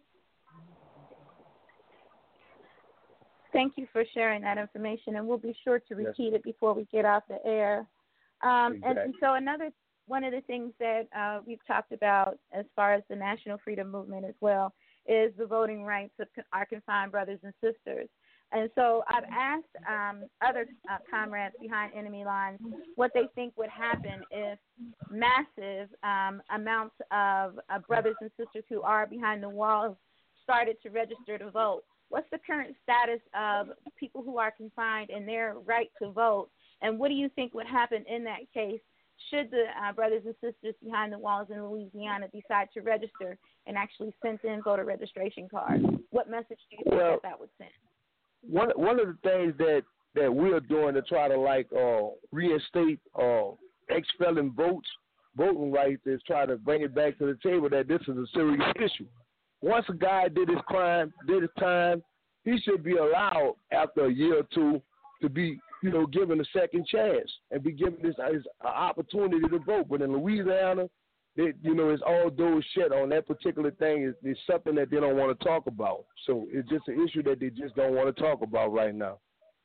Thank you for sharing that information, and we'll be sure to repeat it before we get off the air. And so one of the things that we've talked about as far as the National Freedom Movement as well is the voting rights of our confined brothers and sisters. And so I've asked other comrades behind enemy lines what they think would happen if massive amounts of brothers and sisters who are behind the walls started to register to vote. What's the current status of people who are confined and their right to vote? And what do you think would happen in that case should the brothers and sisters behind the walls in Louisiana decide to register and actually send in voter registration cards? What message do you think that would send? One of the things that we're doing to try to reinstate ex-felon voting rights is try to bring it back to the table that this is a serious issue. Once a guy did his time, he should be allowed after a year or two to be, given a second chance and be given this opportunity to vote. But in Louisiana, it's all doors shut on that particular thing. It's something that they don't want to talk about. So it's just an issue that they just don't want to talk about right now.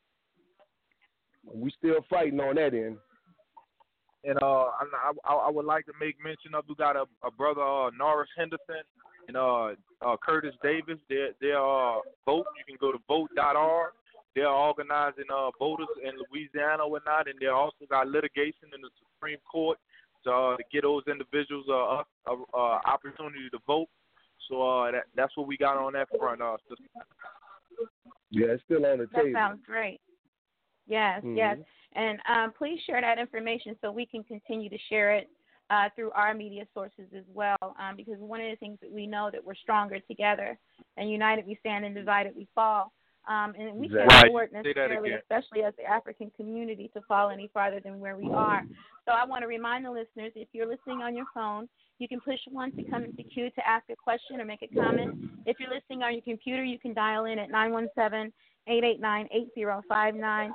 We still fighting on that end. And I would like to make mention of, we got a brother, Norris Henderson, and Curtis Davis. They're vote. You can go to vote.org. They're organizing voters in Louisiana or whatnot, and they also got litigation in the Supreme Court to get those individuals opportunity to vote. So that's what we got on that front. Yeah, it's still on the table. That sounds great. Yes, yes. And please share that information so we can continue to share it through our media sources as well, because one of the things that we know that we're stronger together, and united we stand and divided we fall. And we can't afford necessarily, especially as the African community, to fall any farther than where we are. So I want to remind the listeners, if you're listening on your phone, you can push 1 to come into queue to ask a question or make a comment. If you're listening on your computer, you can dial in at 917-889-8059,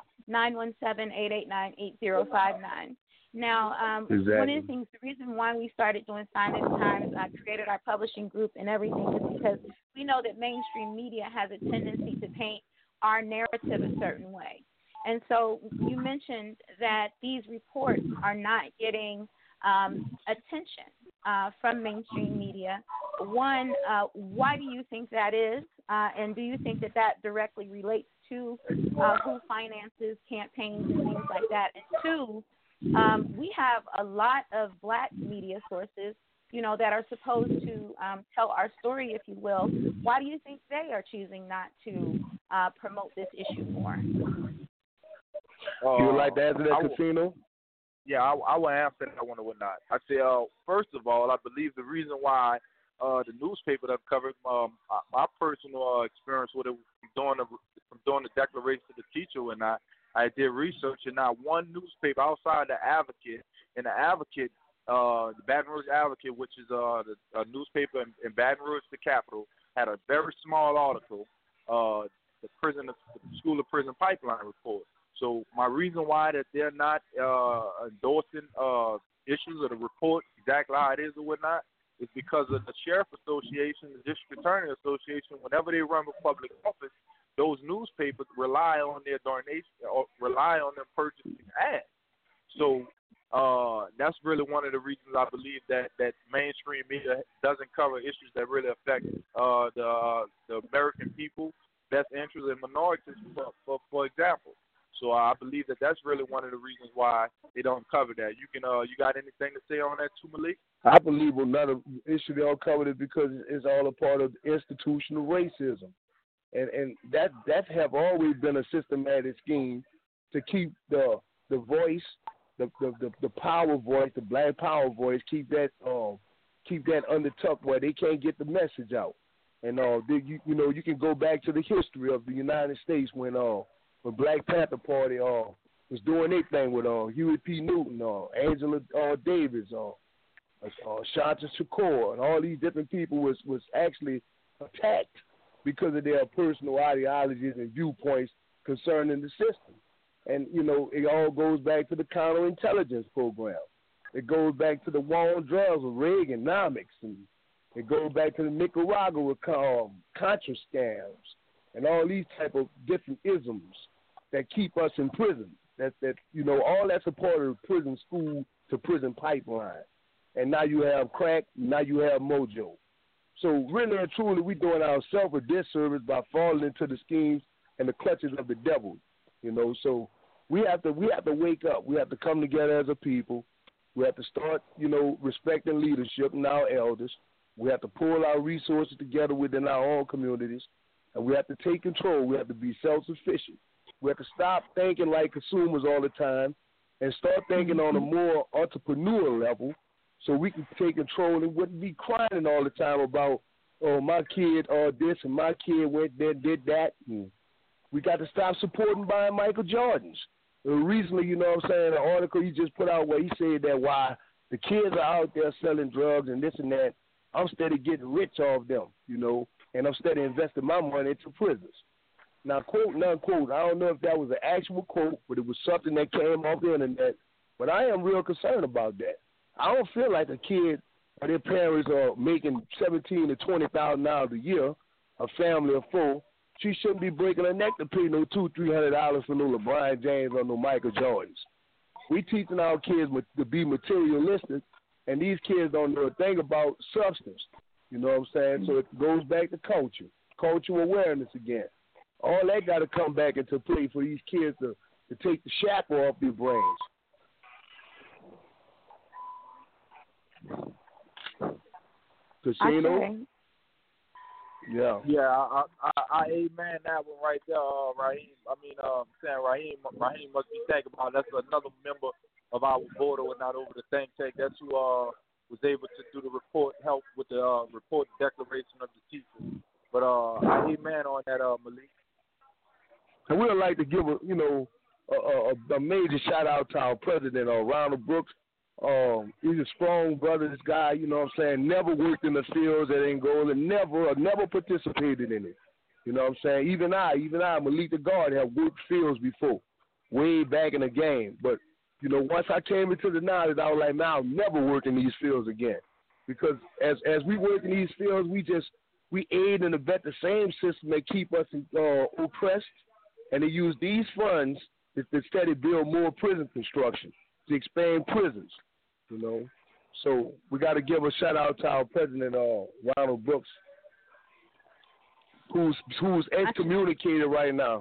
917-889-8059. Now, one of the things, the reason why we started doing Sign at Times, created our publishing group and everything, is because we know that mainstream media has a tendency to paint our narrative a certain way. And so you mentioned that these reports are not getting attention from mainstream media. One, why do you think that is? And do you think that directly relates to who finances campaigns and things like that? And two, we have a lot of black media sources, that are supposed to tell our story, if you will. Why do you think they are choosing not to promote this issue more? You would like to answer that, Casino? Yeah, I will answer that one or whatnot. I say, first of all, I believe the reason why the newspaper that covered my personal experience with it from doing the Declaration of the Teacher and I did research, and not one newspaper outside the Advocate, and the Advocate, the Baton Rouge Advocate, which is a newspaper in Baton Rouge, the capital, had a very small article, the School of Prison Pipeline report. So my reason why that they're not endorsing issues of the report exactly how it is or whatnot is because of the Sheriff Association, the District Attorney Association. Whenever they run for public office, those newspapers rely on their donation or rely on them purchasing ads. So that's really one of the reasons I believe that mainstream media doesn't cover issues that really affect the American people, best interests, and minorities, for example. So I believe that's really one of the reasons why they don't cover that. You got anything to say on that too, Malik? I believe another issue they don't cover it because it's all a part of institutional racism. And that have always been a systematic scheme to keep the voice, the power voice, the black power voice, keep that undertucked where they can't get the message out. And you can go back to the history of the United States when Black Panther Party was doing their thing with Huey P. Newton, Angela Davis, Shanta Shakur, and all these different people was actually attacked because of their personal ideologies and viewpoints concerning the system. And, you know, it all goes back to the counterintelligence program. It goes back to the war on drugs with Reaganomics, and it goes back to the Nicaragua Contra scams and all these type of different isms that keep us in prison. That you know, all that's a part of the prison school to prison pipeline. And now you have crack, now you have mojo. So really and truly, we're doing ourselves a disservice by falling into the schemes and the clutches of the devil. You know, so we have to wake up. We have to come together as a people. We have to start, you know, respecting leadership and our elders. We have to pull our resources together within our own communities, and we have to take control. We have to be self-sufficient. We have to stop thinking like consumers all the time and start thinking on a more entrepreneurial level, so we can take control and wouldn't be crying all the time about, oh, my kid this and my kid went there, did that. We got to stop supporting buying Michael Jordans. Recently, you know what I'm saying, an article he just put out where he said that why the kids are out there selling drugs and this and that, I'm steady getting rich off them, you know, and I'm steady investing my money into prisons. Now, quote and unquote, I don't know if that was an actual quote, but it was something that came off the internet. But I am real concerned about that. I don't feel like a kid or their parents are making $17,000 to $20,000 a year, a family of four. She shouldn't be breaking her neck to pay no $200-300 for no LeBron James or no Michael Jordans. We teaching our kids to be materialistic, and these kids don't know a thing about substance. You know what I'm saying? So it goes back to cultural awareness again. All that got to come back into play for these kids to take the shackle off their brains. Casino? Okay. Yeah. Yeah, I amen that one right there, Raheem. Raheem must be thinking about. That's another member of our board who was not over the think tank. That's who was able to do the report, help with the report declaration of the teacher. But I amen on that, Malik. And we would like to give a major shout out to our president, Ronald Brooks. He's a strong brother, this guy, you know what I'm saying, never worked in the fields at Angola, never participated in it. You know what I'm saying? Even I, Malik the guard, have worked fields before, way back in the game. But, you know, once I came into the knowledge, I was like, man, I'll never work in these fields again. Because as we work in these fields, we aid and abet the same system that keep us oppressed, and they use these funds to steady build more prison construction, to expand prisons, you know. So we got to give a shout out to our president, Ronald Brooks, who's excommunicated right now.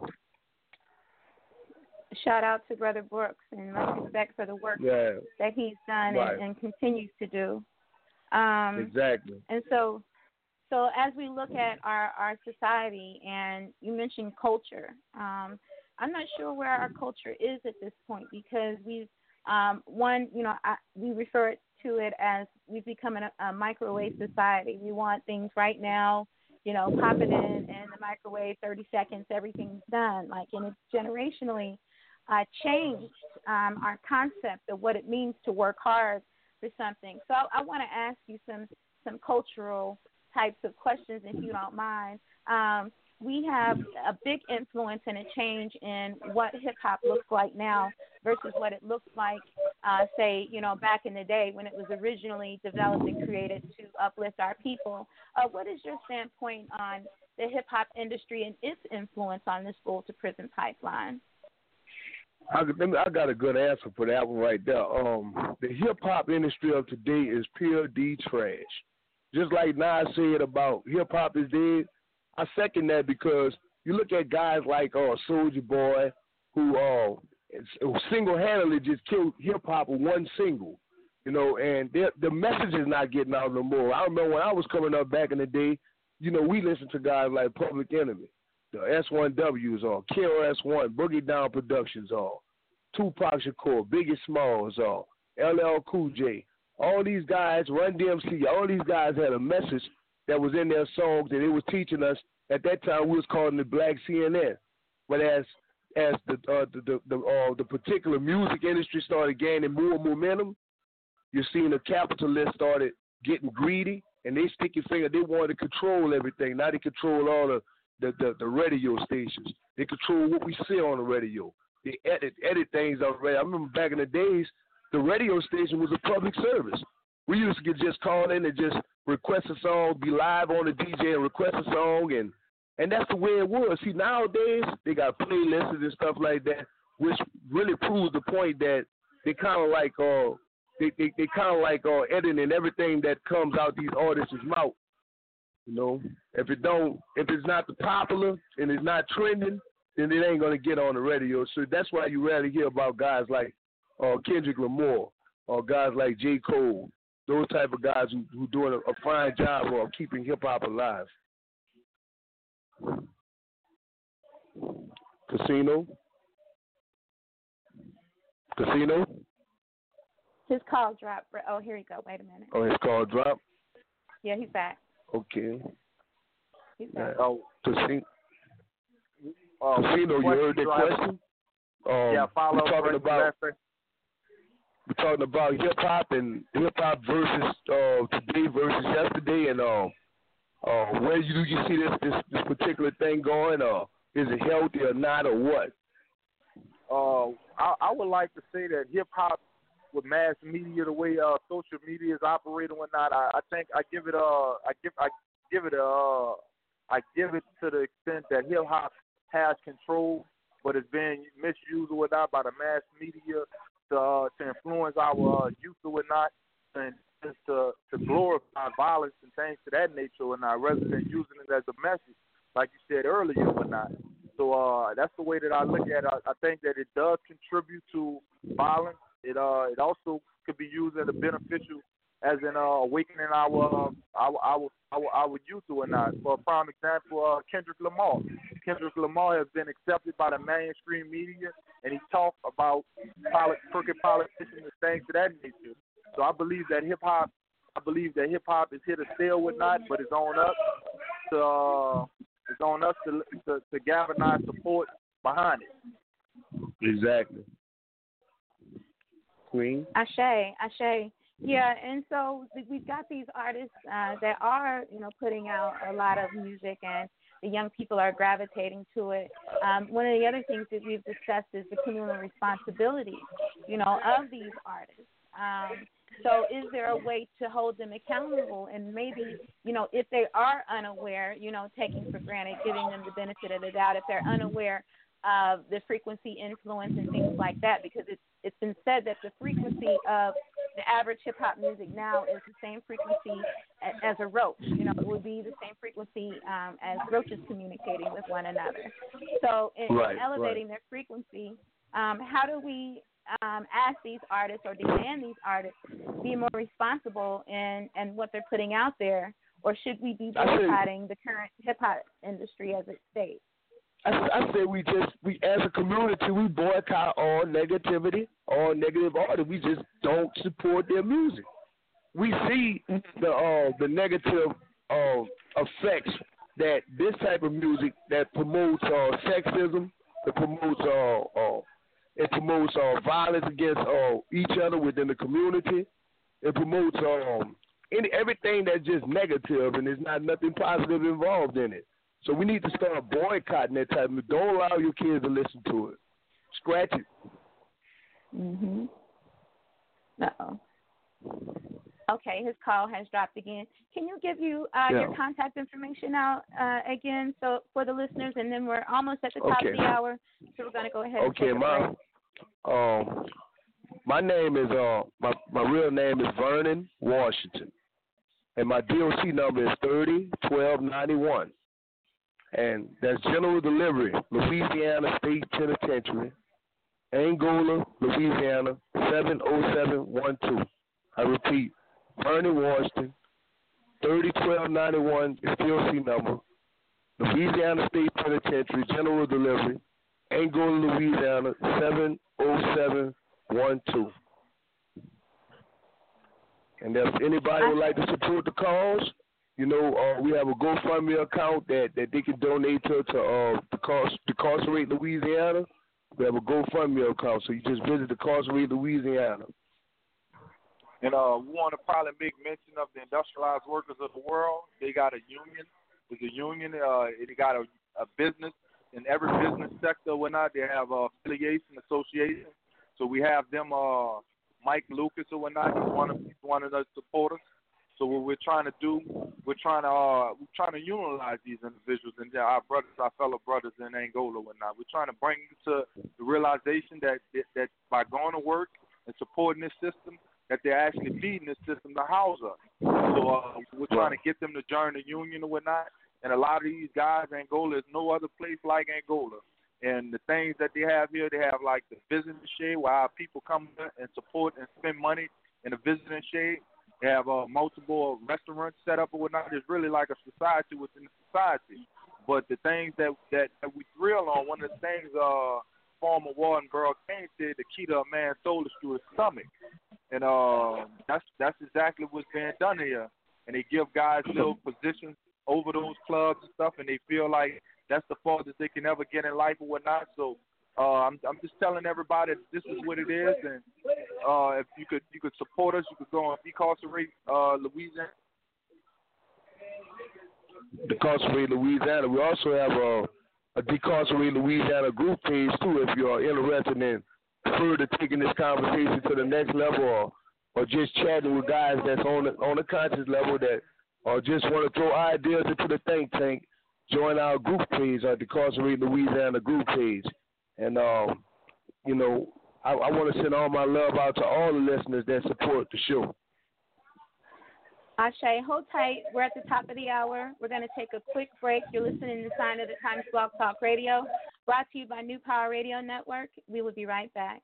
Shout out to Brother Brooks and much respect for the work that he's done and continues to do. Exactly. And so as we look at our society, and you mentioned culture, I'm not sure where our culture is at this point, because we've we refer to it as we've become a microwave society. We want things right now, you know, pop it in the microwave, 30 seconds, everything's done. And it's generationally changed our concept of what it means to work hard for something. So I want to ask you some cultural types of questions, if you don't mind. We have a big influence and a change in what hip-hop looks like now versus what it looked like, back in the day when it was originally developed and created to uplift our people. What is your standpoint on the hip-hop industry and its influence on the school-to-prison pipeline? I got a good answer for that one right there. The hip-hop industry of today is pure D trash. Just like Nas said about hip-hop is dead, I second that, because you look at guys like Soulja Boy, who single-handedly just killed hip-hop with one single, you know, and the message is not getting out no more. I remember when I was coming up back in the day, you know, we listened to guys like Public Enemy, the S1Ws, KRS-One, Boogie Down Productions, Tupac Shakur, Biggie Smalls, LL Cool J. All these guys, Run DMC, all these guys had a message that was in their songs, and it was teaching us. At that time, we was calling it Black CNN. But as the particular music industry started gaining more momentum, you're seeing the capitalists started getting greedy, and they stick your finger. They wanted to control everything. Now they control all the radio stations. They control what we say on the radio. They edit things on the radio. I remember back in the days, the radio station was a public service. We used to just call in and just request a song, be live on the DJ and request a song, and that's the way it was. See, nowadays they got playlists and stuff like that, which really proves the point that they kind of like they kind of like editing everything that comes out these artists' mouth. You know, if it's not the popular and it's not trending, then it ain't gonna get on the radio. So that's why you rarely hear about guys like Kendrick Lamar or guys like J. Cole. Those type of guys who doing a fine job of keeping hip hop alive. Casino. His call dropped. Oh, here you go. Wait a minute. Oh, his call dropped? Yeah, he's back. Okay. He's back. Casino, you heard that question? Follow up. We're talking about hip hop versus today versus yesterday, and where do you see this particular thing going? Is it healthy or not, or what? I would like to say that hip hop with mass media, the way social media is operating and whatnot, I think I give it to the extent that hip hop has control, but it's being misused or whatnot by the mass media to influence our youth or whatnot, and just to glorify violence and things to that nature or whatnot, rather than using it as a message, like you said earlier or whatnot. So that's the way that I look at it. I think that it does contribute to violence. It also could be used as a beneficial, as in awakening our youth or whatnot. For a prime example, Kendrick Lamar. Kendrick Lamar has been accepted by the mainstream media, and he talks about crooked politicians and things of that nature. So I believe that hip hop is here to stay or whatnot, but it's on us to galvanize support behind it. Exactly. Queen. Ashe. Yeah, and so we've got these artists that are, putting out a lot of music, and the young people are gravitating to it. One of the other things that we've discussed is the communal responsibility, of these artists. So is there a way to hold them accountable, and maybe, if they are unaware, taking for granted, giving them the benefit of the doubt, if they're unaware of the frequency influence and things like that, because it's been said that the frequency of the average hip-hop music now is the same frequency as a roach. It would be the same frequency as roaches communicating with one another. So in elevating their frequency, how do we ask these artists or demand these artists be more responsible in what they're putting out there, or should we be boycotting the current hip-hop industry as it stays? I say we as a community, we boycott all negativity, all negative artists. We just don't support their music. We see the negative effects that this type of music that promotes sexism, that promotes violence against each other within the community. It promotes everything that's just negative, and there's not nothing positive involved in it. So we need to start boycotting that type of. Don't allow your kids to listen to it. Scratch it. Mhm. Uh-oh. Okay, his call has dropped again. Can you give your contact information out again, so for the listeners, and then we're almost at the top of the hour, so we're going to go ahead and take a break. My name is my real name is Vernon Washington, and my DOC number is 301291. And that's General Delivery, Louisiana State Penitentiary, Angola, Louisiana, 70712. I repeat, Vernon Washington, 301291 is DOC number, Louisiana State Penitentiary, General Delivery, Angola, Louisiana, 70712. And if anybody would like to support the cause, we have a GoFundMe account that they can donate to Decarcerate Louisiana. We have a GoFundMe account, so you just visit Decarcerate Louisiana. And we want to probably make mention of the Industrialized Workers of the World. They got a union. There's a union. They got a a business. In every business sector or whatnot, they have affiliation, association. So we have them, Mike Lucas or whatnot. He's one of the supporters. So what we're trying to do, we're trying to utilize these individuals and our brothers, our fellow brothers in Angola or whatnot. We're trying to bring them to the realization that by going to work and supporting this system, that they're actually feeding this system to house us. So we're trying to get them to join the union or whatnot. And a lot of these guys, Angola is no other place like Angola. And the things that they have here, they have like the visiting shade where our people come and support and spend money in the visiting shade. They have multiple restaurants set up or whatnot. It's really like a society within the society. But the things that we thrill on, one of the things former Warden Burl Kane said, the key to a man's soul is through his stomach. And that's exactly what's being done here. And they give guys little positions over those clubs and stuff, and they feel like that's the farthest they can ever get in life or whatnot. So I'm just telling everybody that this is what it is, and if you could support us, you could go on Decarcerate Louisiana. Decarcerate Louisiana. We also have a Decarcerate Louisiana group page too. If you are interested in further taking this conversation to the next level, or just chatting with guys that's on the conscious level that. Or just want to throw ideas into the think tank, join our group page, our Decarcerate Louisiana group page. And, I want to send all my love out to all the listeners that support the show. Ashe, hold tight. We're at the top of the hour. We're going to take a quick break. You're listening to Sign of the Times Blog Talk Radio, brought to you by New Power Radio Network. We will be right back.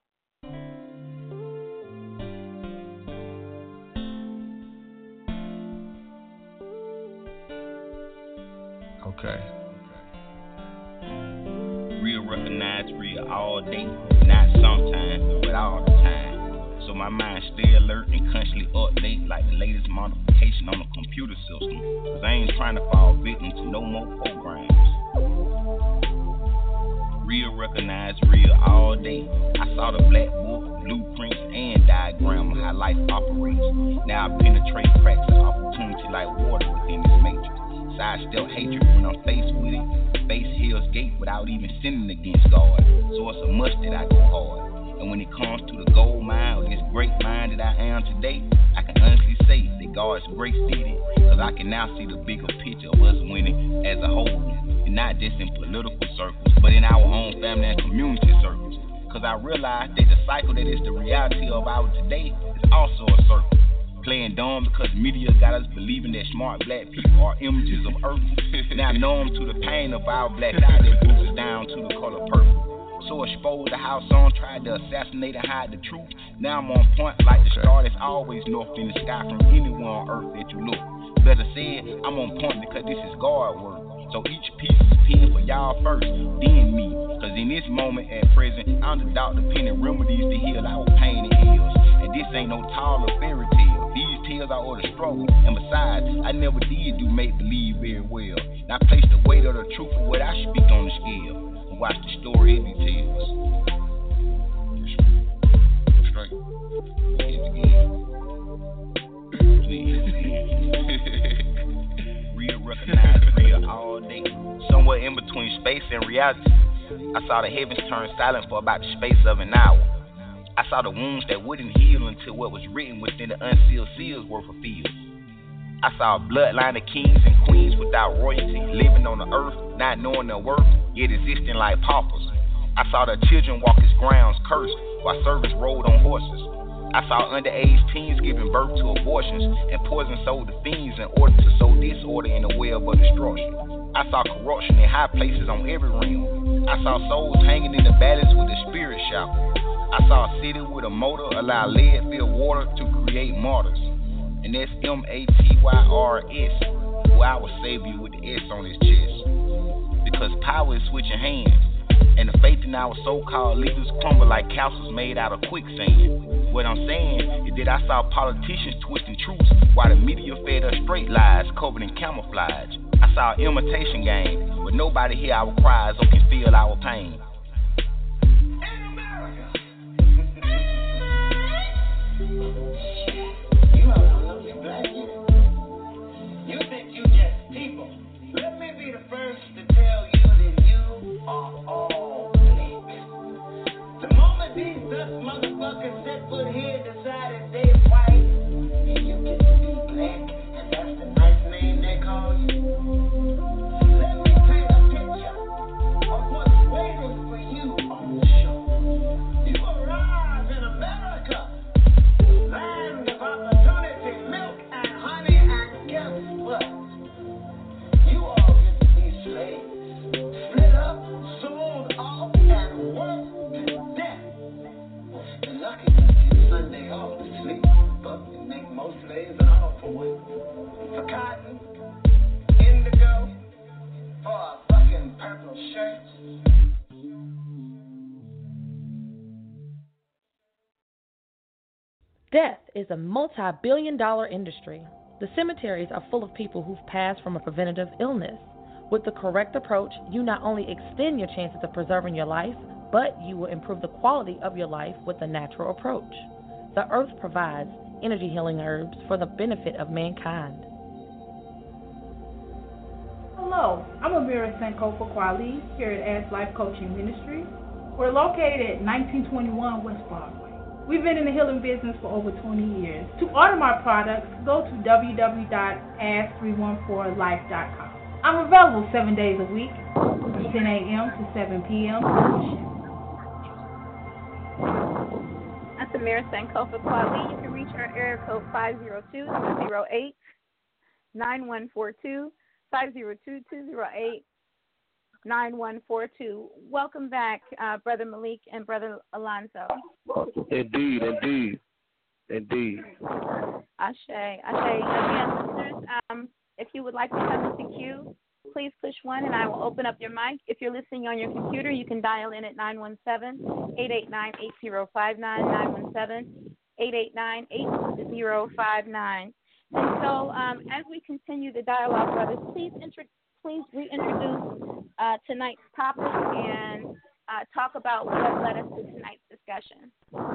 Okay. Real recognize real all day, not sometimes, but all the time. So my mind stay alert and constantly update like the latest modification on the computer system. Cause I ain't trying to fall victim to no more programs. Real recognize real all day. I saw the black book, blueprints, and diagram of how life operates. Now I penetrate cracks of opportunity like water within this matrix. Sidestep hatred when I'm faced with it. Face Hell's Gate without even sinning against God. So it's a must that I go hard. And when it comes to the gold mine or this great mine that I am today, I can honestly say that God's grace did it. Cause I can now see the bigger picture of us winning as a whole. And not just in political circles, but in our own family and community circles. Cause I realize that the cycle that is the reality of our today is also a circle. Playing dumb because media got us believing that smart black people are images of earth. Now numb to the pain of our black eye that brings us down to the color purple. So exposed to how some tried to assassinate and hide the truth. Now I'm on point like the star that's always north in the sky from anywhere on earth that you look. Better said, I'm on point because this is God work. So each piece is pinned for y'all first, then me. Cause in this moment at present, I'm the doctor penning remedies to heal our pain and ills. And this ain't no tall or fairy tale. These tales are all the struggle. And besides, I never did do make-believe very well. Now I place the weight of the truth of what I speak on the scale. And watch the story it details. Straight. Hit it again. Please. Real recognize real all day. Somewhere in between space and reality, I saw the heavens turn silent for about the space of an hour. I saw the wounds that wouldn't heal until what was written within the unsealed seals were fulfilled. I saw a bloodline of kings and queens without royalty, living on the earth, not knowing their worth, yet existing like paupers. I saw the children walk its grounds cursed, while servants rode on horses. I saw underage teens giving birth to abortions, and poison sold to fiends in order to sow disorder in the web of destruction. I saw corruption in high places on every realm. I saw souls hanging in the balance with the spirit shout. I saw a city with a motor allow lead-filled water to create martyrs. And that's M-A-T-Y-R-S, where I will save you with the S on his chest. Because power is switching hands, and the faith in our so-called leaders crumble like castles made out of quicksand. What I'm saying is that I saw politicians twisting truths while the media fed us straight lies covered in camouflage. I saw an imitation game, but nobody hear our cries or can feel our pain. You think you just people. Let me be the first to tell you that Death is a multi-billion-dollar industry. The cemeteries are full of people who've passed from a preventative illness. With the correct approach, you not only extend your chances of preserving your life, but you will improve the quality of your life with a natural approach. The earth provides energy healing herbs for the benefit of mankind. Hello, I'm Amira Sankofa Kwali here at Ask Life Coaching Ministries. We're located at 1921 West Broadway. We've been in the healing business for over 20 years. To order my products, go to www.ask314life.com. I'm available 7 days a week from 10 a.m. to 7 p.m. That's Amira Sankofa Kwali. You can reach our area code 502-208-9142, 502-208-9142. Welcome back, Brother Malik and Brother Alonzo. Indeed. Ashe. Again, listeners, if you would like to come into queue, please push 1 and I will open up your mic. If you're listening on your computer, you can dial in at 917-889-8059, 917-889-8059. And so as we continue the dialogue, brothers, please reintroduce tonight's topic and talk about what led us to tonight's discussion.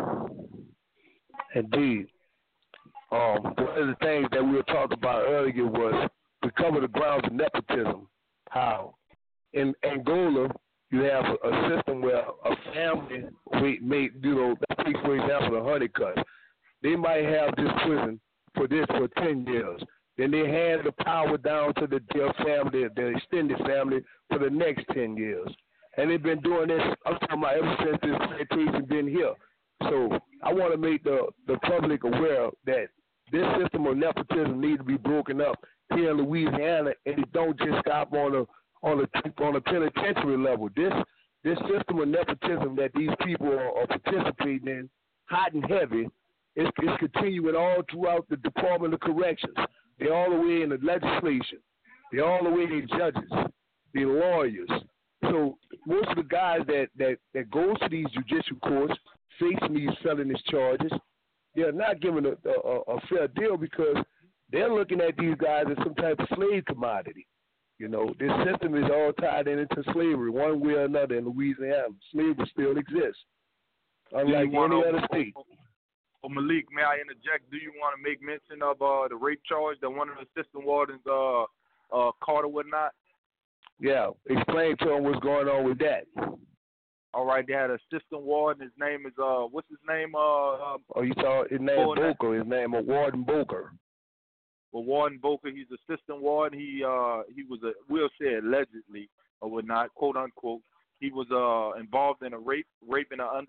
Indeed. One of the things that we were talking about earlier was to cover the grounds of nepotism. How in Angola you have a system where a family may let's take for example the Honeycutt. They might have this prison for 10 years. Then they hand the power down to their family, their extended family, for the next 10 years. And they've been doing this, I'm talking about ever since this plantation been here. So I want to make the public aware that this system of nepotism needs to be broken up here in Louisiana, and it don't just stop on a penitentiary level. This system of nepotism that these people are participating in, hot and heavy, it's continuing all throughout the Department of Corrections. They're all the way in the legislation. They're all the way in judges, the lawyers. So most of the guys that goes to these judicial courts facing these felonious charges, they're not given a fair deal because they're looking at these guys as some type of slave commodity. You know, this system is all tied into slavery one way or another in Louisiana. Slavery still exists, unlike any other state. Malik, may I interject? Do you want to make mention of the rape charge that one of the assistant wardens caught or whatnot? Yeah, explain to him what's going on with that. All right, they had an assistant warden. His name is what's his name? You saw his name Boker. His name is Warden Boker. Well, Warden Boker, he's assistant warden. He was we'll say allegedly or whatnot, quote unquote. He was involved in a raping an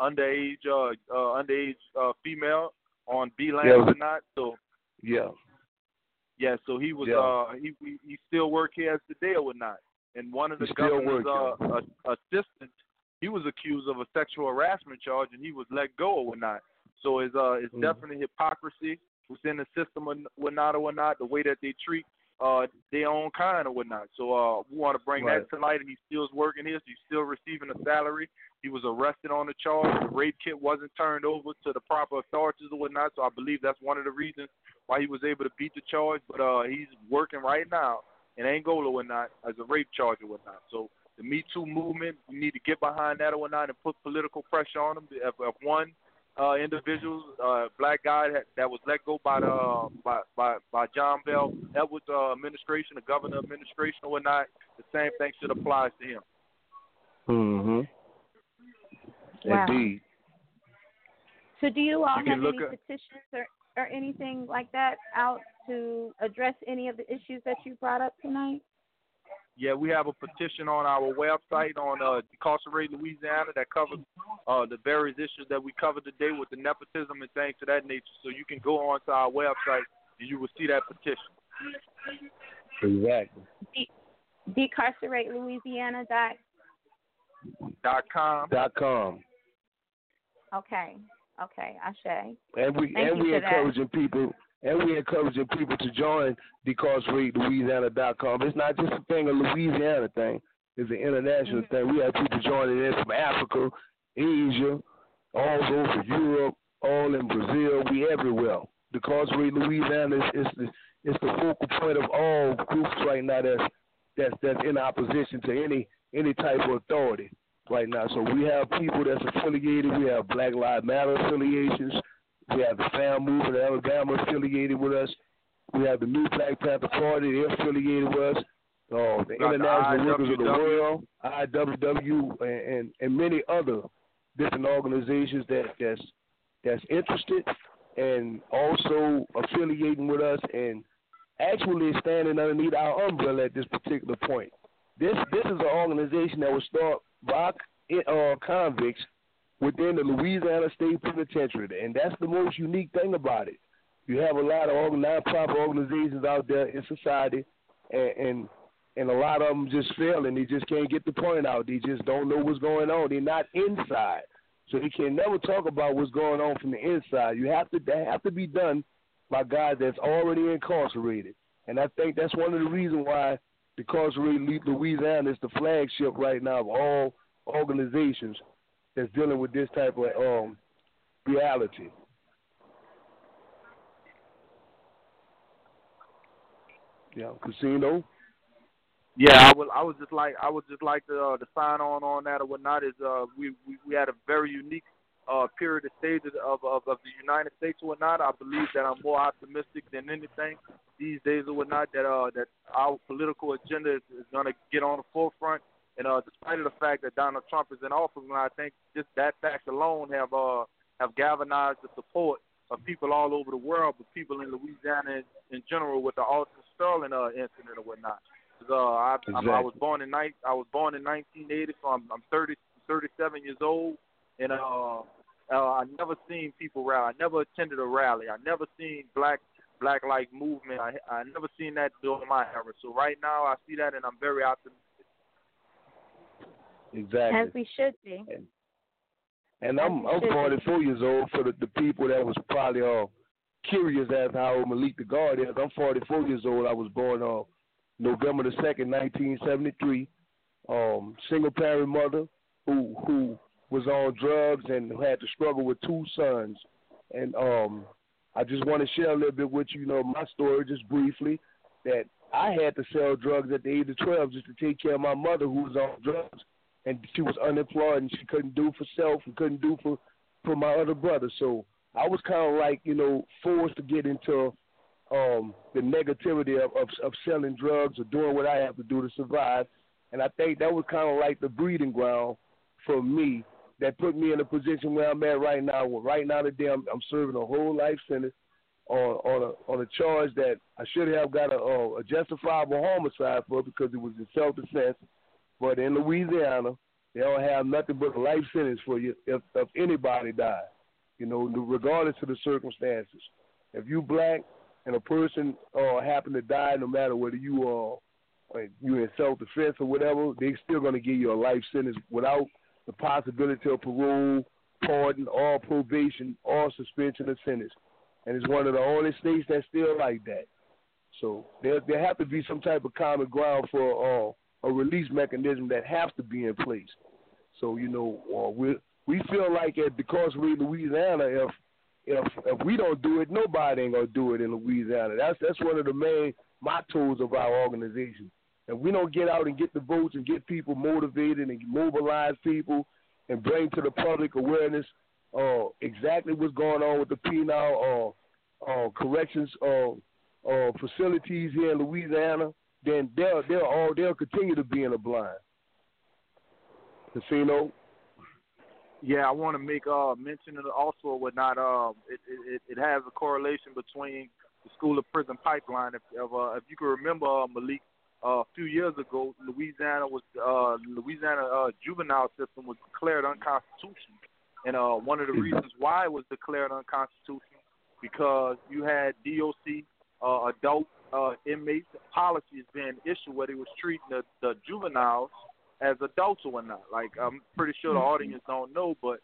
underage female on B-land or whatnot. So yeah. So he was he still work here as today or whatnot. And one of the governor's assistants, he was accused of a sexual harassment charge, and he was let go or whatnot. So it's definitely hypocrisy within the system or whatnot, the way that they treat their own kind or whatnot. So we want to bring that to light. He still's working here. So he's still receiving a salary. He was arrested on the charge. The rape kit wasn't turned over to the proper authorities or whatnot. So I believe that's one of the reasons why he was able to beat the charge. But he's working right now in Angola or whatnot as a rape charge or whatnot. So the Me Too movement, we need to get behind that or whatnot and put political pressure on them. If one individual, black guy that was let go by John Bell, that was administration, the governor administration or whatnot, the same thing should apply to him. Mm-hmm. Wow. Indeed. So do you all have any petitions or anything like that out to address any of the issues that you brought up tonight? Yeah, we have a petition on our website on Decarcerate Louisiana that covers the various issues that we covered today with the nepotism and things of that nature. So you can go on to our website and you will see that petition. Exactly. DecarcerateLouisiana.com. Okay, Ashe. And we encouraging people. And we're encouraging people to join DecarcerateLouisiana.com. It's not just a thing, a Louisiana thing. It's an international thing. We have people joining in from Africa, Asia, all over Europe, all in Brazil. We everywhere. The Incarcerated Louisiana is the focal point of all groups right now that's in opposition to any type of authority right now. So we have people that's affiliated. We have Black Lives Matter affiliations. We have the FAM Movement of Alabama affiliated with us. We have the New Black Panther Party. They're affiliated with us. The International Workers of the World, IWW, and many other different organizations that's interested and also affiliating with us and actually standing underneath our umbrella at this particular point. This is an organization that was started by convicts within the Louisiana State Penitentiary, and that's the most unique thing about it. You have a lot of non-profit organizations out there in society, and a lot of them just fail, and they just can't get the point out. They just don't know what's going on. They're not inside, so they can never talk about what's going on from the inside. That have to be done by guys that's already incarcerated, and I think that's one of the reasons why the Incarcerated Louisiana is the flagship right now of all organizations that's dealing with this type of reality. Yeah, Casino. Yeah, I would just like to sign on that or whatnot. Is we had a very unique period of stages of the United States or whatnot. I believe that I'm more optimistic than anything these days or whatnot that our political agenda is going to get on the forefront. And despite of the fact that Donald Trump is in office, I think just that fact alone have galvanized the support of people all over the world, but people in Louisiana in general with the Alton Sterling incident or whatnot. Exactly. I was born in 1980, so I'm 37 years old, and I never seen people rally. I never attended a rally. I never seen Black Lives Movement. I never seen that during my era. So right now I see that, and I'm very optimistic. Exactly. As we should be. And I'm 44 years old. For the people that was probably curious as to how old Malik the God is, I'm 44 years old. I was born November the 2nd, 1973. Single parent mother who was on drugs and had to struggle with two sons. And I just want to share a little bit with you, my story just briefly, that I had to sell drugs at the age of 12 just to take care of my mother who was on drugs. And she was unemployed, and she couldn't do for self and couldn't do for my other brother. So I was kind of like, forced to get into the negativity of selling drugs or doing what I have to do to survive. And I think that was kind of like the breeding ground for me that put me in a position where I'm at right now. Right now today, I'm serving a whole life sentence on a charge that I should have got a justifiable homicide for because it was in self-defense. But in Louisiana, they don't have nothing but a life sentence for you if anybody dies, regardless of the circumstances. If you black and a person happen to die, no matter whether you in self-defense or whatever, they're still going to give you a life sentence without the possibility of parole, pardon, or probation, or suspension of sentence. And it's one of the only states that's still like that. So there have to be some type of common ground for a release mechanism that has to be in place. So, we feel like because we're in Louisiana, if we don't do it, nobody ain't going to do it in Louisiana. That's one of the main mottos of our organization. If we don't get out and get the votes and get people motivated and mobilize people and bring to the public awareness exactly what's going on with the penal corrections facilities here in Louisiana, then they'll continue to be in a blind. Casino. Yeah, I want to make mention of also or whatnot. It has a correlation between the school of prison pipeline. If you can remember, Malik, a few years ago, Louisiana juvenile system was declared unconstitutional, and one of the reasons why it was declared unconstitutional because you had DOC adult inmates policies being issued where they was treating the juveniles as adults or whatnot. Like, I'm pretty sure the audience don't know, but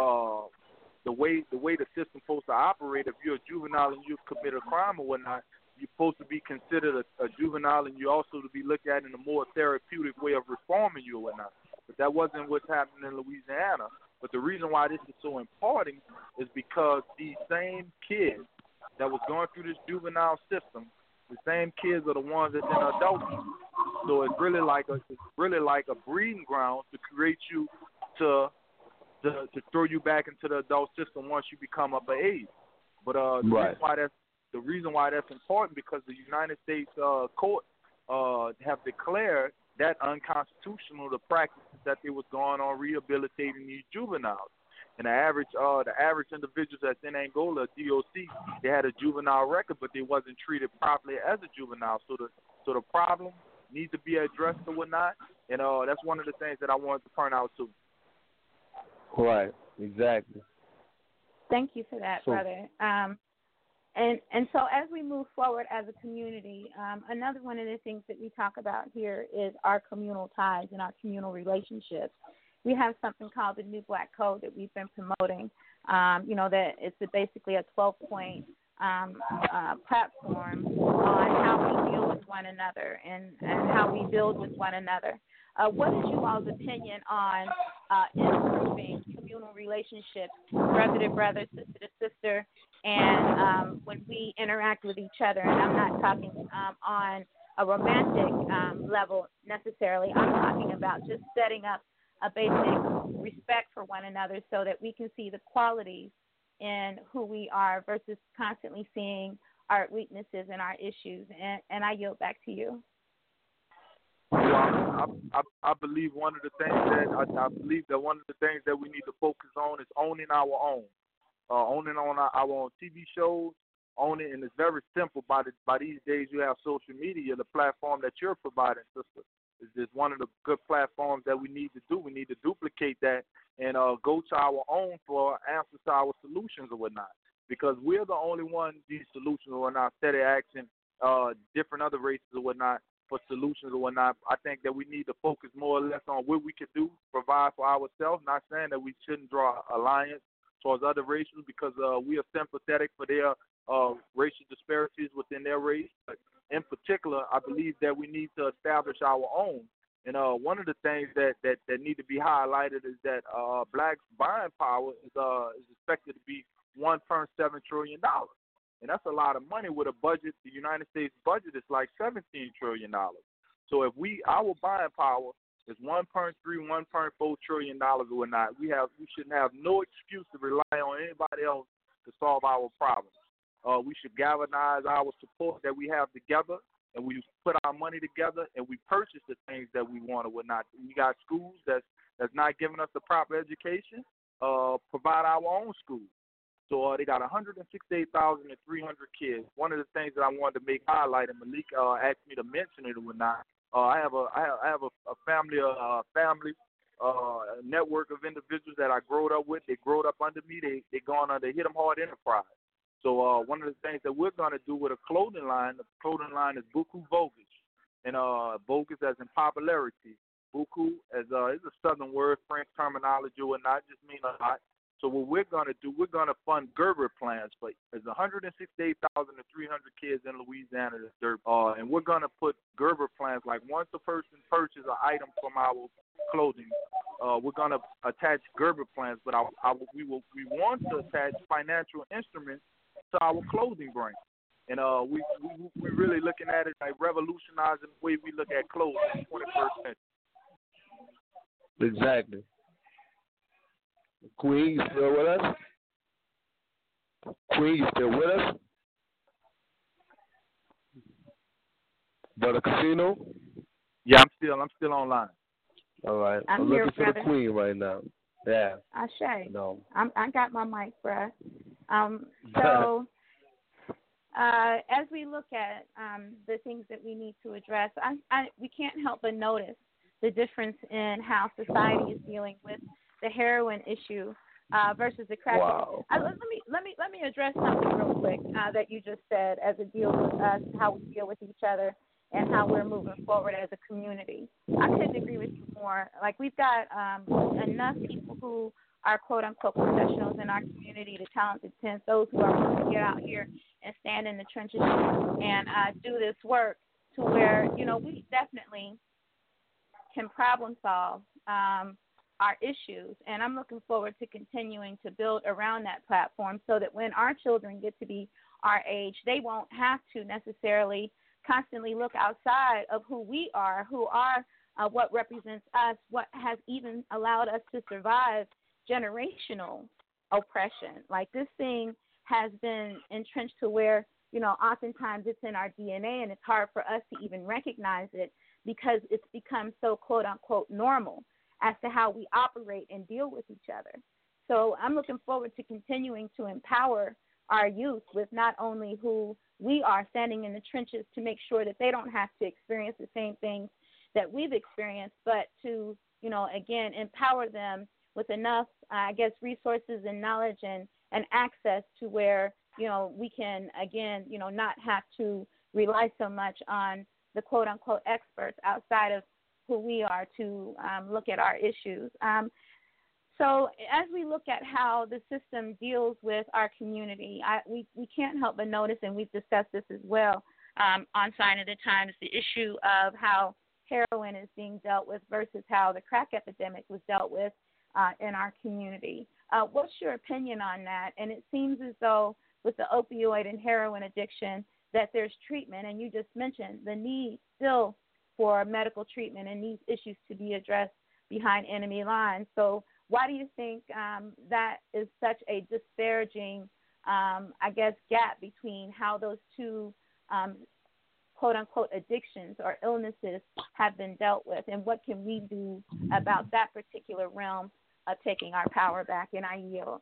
the way the system's supposed to operate, if you're a juvenile and you commit a crime or whatnot, you're supposed to be considered a juvenile, and you also to be looked at in a more therapeutic way of reforming you or whatnot. But that wasn't what's happening in Louisiana. But the reason why this is so important is because these same kids that was going through this juvenile system, the same kids are the ones that's in adults. So it's really like a breeding ground to create you to throw you back into the adult system once you become up of age. But the reason why that's important because the United States court have declared that unconstitutional, the practices that they was going on rehabilitating these juveniles. And the average individuals that's in Angola, DOC, they had a juvenile record, but they wasn't treated properly as a juvenile. So the problem needs to be addressed or whatnot. And that's one of the things that I wanted to point out too. Right, exactly. Thank you for that, brother. And so as we move forward as a community, another one of the things that we talk about here is our communal ties and our communal relationships. We have something called the New Black Code that we've been promoting. That it's basically a 12-point platform on how we deal with one another and how we build with one another. What is you all's opinion on improving communal relationships, brother to brother, sister to sister, and when we interact with each other? And I'm not talking on a romantic level necessarily. I'm talking about just setting up a basic respect for one another so that we can see the qualities in who we are versus constantly seeing our weaknesses and our issues. And I yield back to you. Well, I believe one of the things that we need to focus on is owning our own, owning on our own TV shows, owning, and it's very simple. By these days, you have social media, the platform that you're providing, sister. Is just one of the good platforms that we need to do. We need to duplicate that and go to our own for answers to our solutions or whatnot. Because we're the only one, these solutions or whatnot, instead of asking different other races or whatnot for solutions or whatnot. I think that we need to focus more or less on what we can do, provide for ourselves, not saying that we shouldn't draw alliance towards other races because we are sympathetic for their racial disparities within their race. But in particular, I believe that we need to establish our own. And one of the things that need to be highlighted is that blacks' buying power is expected to be $1.7 trillion. And that's a lot of money with a budget. The United States budget is like $17 trillion. So if our buying power is $1.3, $1.4 trillion or whatnot, we shouldn't have no excuse to rely on anybody else to solve our problems. We should galvanize our support that we have together, and we put our money together, and we purchase the things that we want or whatnot. We got schools that's not giving us the proper education. Provide our own schools. So they got 168,300 kids. One of the things that I wanted to make highlight, and Malik asked me to mention it or whatnot. I have a family network of individuals that I grew up with. They grew up under me. They gone under Hit 'em Hard Enterprise. So one of the things that we're going to do with a clothing line, the clothing line is Buku Voguish. And Voguish as in popularity. Buku is a Southern word, French terminology or whatnot, just mean a lot. So what we're going to do, we're going to fund Gerber plans for there's 168,300 kids in Louisiana, and we're going to put Gerber plans, like once a person purchases an item from our clothing, we're going to attach Gerber plans, but we want to attach financial instruments to our clothing brand. And we're really looking at it like revolutionizing the way we look at clothes in the 21st century. Exactly. Queen, you still with us? Queen, you still with us? Brother Casino? Yeah, I'm still online. All right. I'm looking here, for brother. the Queen right now. Yeah. Ashe. No. I got my mic, bruh. So as we look at the things that we need to address, we can't help but notice the difference in how society is dealing with the heroin issue versus the crack. Wow. Let me address something real quick that you just said as it deals with us, how we deal with each other, and how we're moving forward as a community. I couldn't agree with you more. Like, we've got enough people who are quote-unquote professionals in our community, the talented 10, those who are willing to get out here and stand in the trenches and do this work to where, we definitely can problem solve our issues. And I'm looking forward to continuing to build around that platform so that when our children get to be our age, they won't have to necessarily constantly look outside of who we are, who are what represents us, what has even allowed us to survive generational oppression. Like, this thing has been entrenched to where, oftentimes it's in our DNA, and it's hard for us to even recognize it because it's become so, quote unquote, normal as to how we operate and deal with each other. So I'm looking forward to continuing to empower our youth with not only who we are, standing in the trenches to make sure that they don't have to experience the same things that we've experienced, but to, again, empower them with enough, resources and knowledge and access to where, we can, again, not have to rely so much on the quote-unquote experts outside of who we are to look at our issues. So as we look at how the system deals with our community, we can't help but notice, and we've discussed this as well on Sign of the Times, the issue of how heroin is being dealt with versus how the crack epidemic was dealt with in our community. What's your opinion on that? And it seems as though with the opioid and heroin addiction that there's treatment, and you just mentioned the need still for medical treatment and these issues to be addressed behind enemy lines. So why do you think that is such a disparaging, gap between how those two quote-unquote addictions or illnesses have been dealt with, and what can we do about that particular realm of taking our power back? And I yield.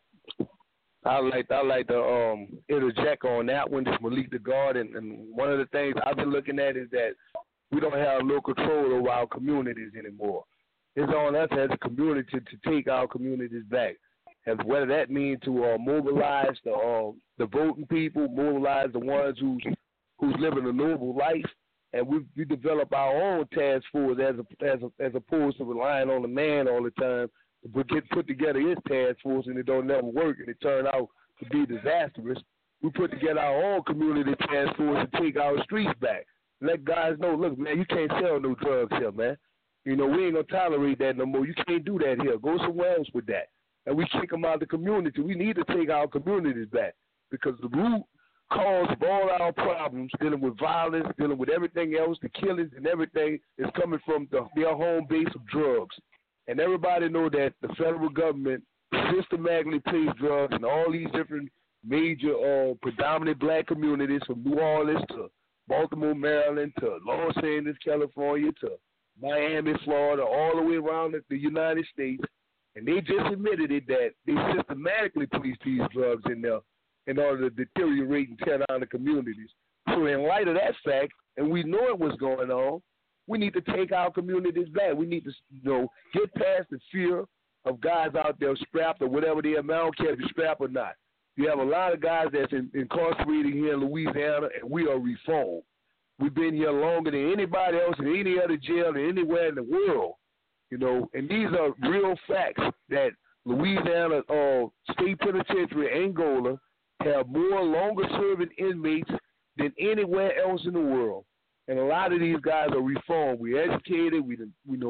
I like to interject on that one. This Malik the God, and one of the things I've been looking at is that we don't have no control over our communities anymore. It's on us as a community to take our communities back, and whether that means to mobilize the voting people, mobilize the ones who's living a noble life, and we develop our own task force as opposed to relying on the man all the time to put together his task force, and it don't never work, and it turn out to be disastrous. We put together our own community task force to take our streets back. Let guys know, look, man, you can't sell no drugs here, man. We ain't going to tolerate that no more. You can't do that here. Go somewhere else with that. And we kick them out of the community. We need to take our communities back because the root cause of all our problems, dealing with violence, dealing with everything else, the killings and everything, is coming from their home base of drugs. And everybody know that the federal government systematically pays drugs in all these different major predominant black communities, from New Orleans to Baltimore, Maryland, to Los Angeles, California, to Miami, Florida, all the way around the United States. And they just admitted it that they systematically place these drugs in there in order to deteriorate and tear down the communities. So in light of that fact, and we know what's going on, we need to take our communities back. We need to, get past the fear of guys out there strapped or whatever they are. I don't care if you're strapped or not. You have a lot of guys that's incarcerated here in Louisiana, and we are reformed. We've been here longer than anybody else in any other jail than anywhere in the world, and these are real facts that Louisiana State Penitentiary, Angola, have more longer-serving inmates than anywhere else in the world. And a lot of these guys are reformed. We're educated. We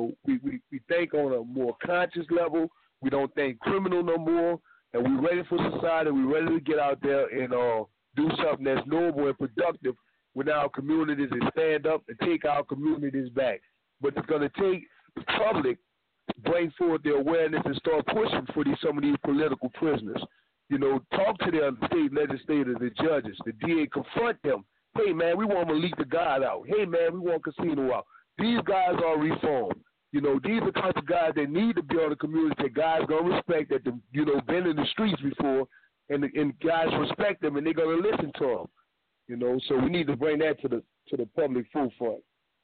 think on a more conscious level. We don't think criminal no more. And we're ready for society. We're ready to get out there and do something that's noble and productive with our communities and stand up and take our communities back. But it's going to take the public to bring forth their awareness and start pushing for some of these political prisoners. Talk to their state legislators, the judges, the DA, confront them. Hey, man, we want Malik the God out. Hey, man, we want Casino out. These guys are reformed. These are the type of guys that need to be on the community that guys going to respect, that, been in the streets before, and guys respect them, and they're going to listen to them. So we need to bring that to the public forefront.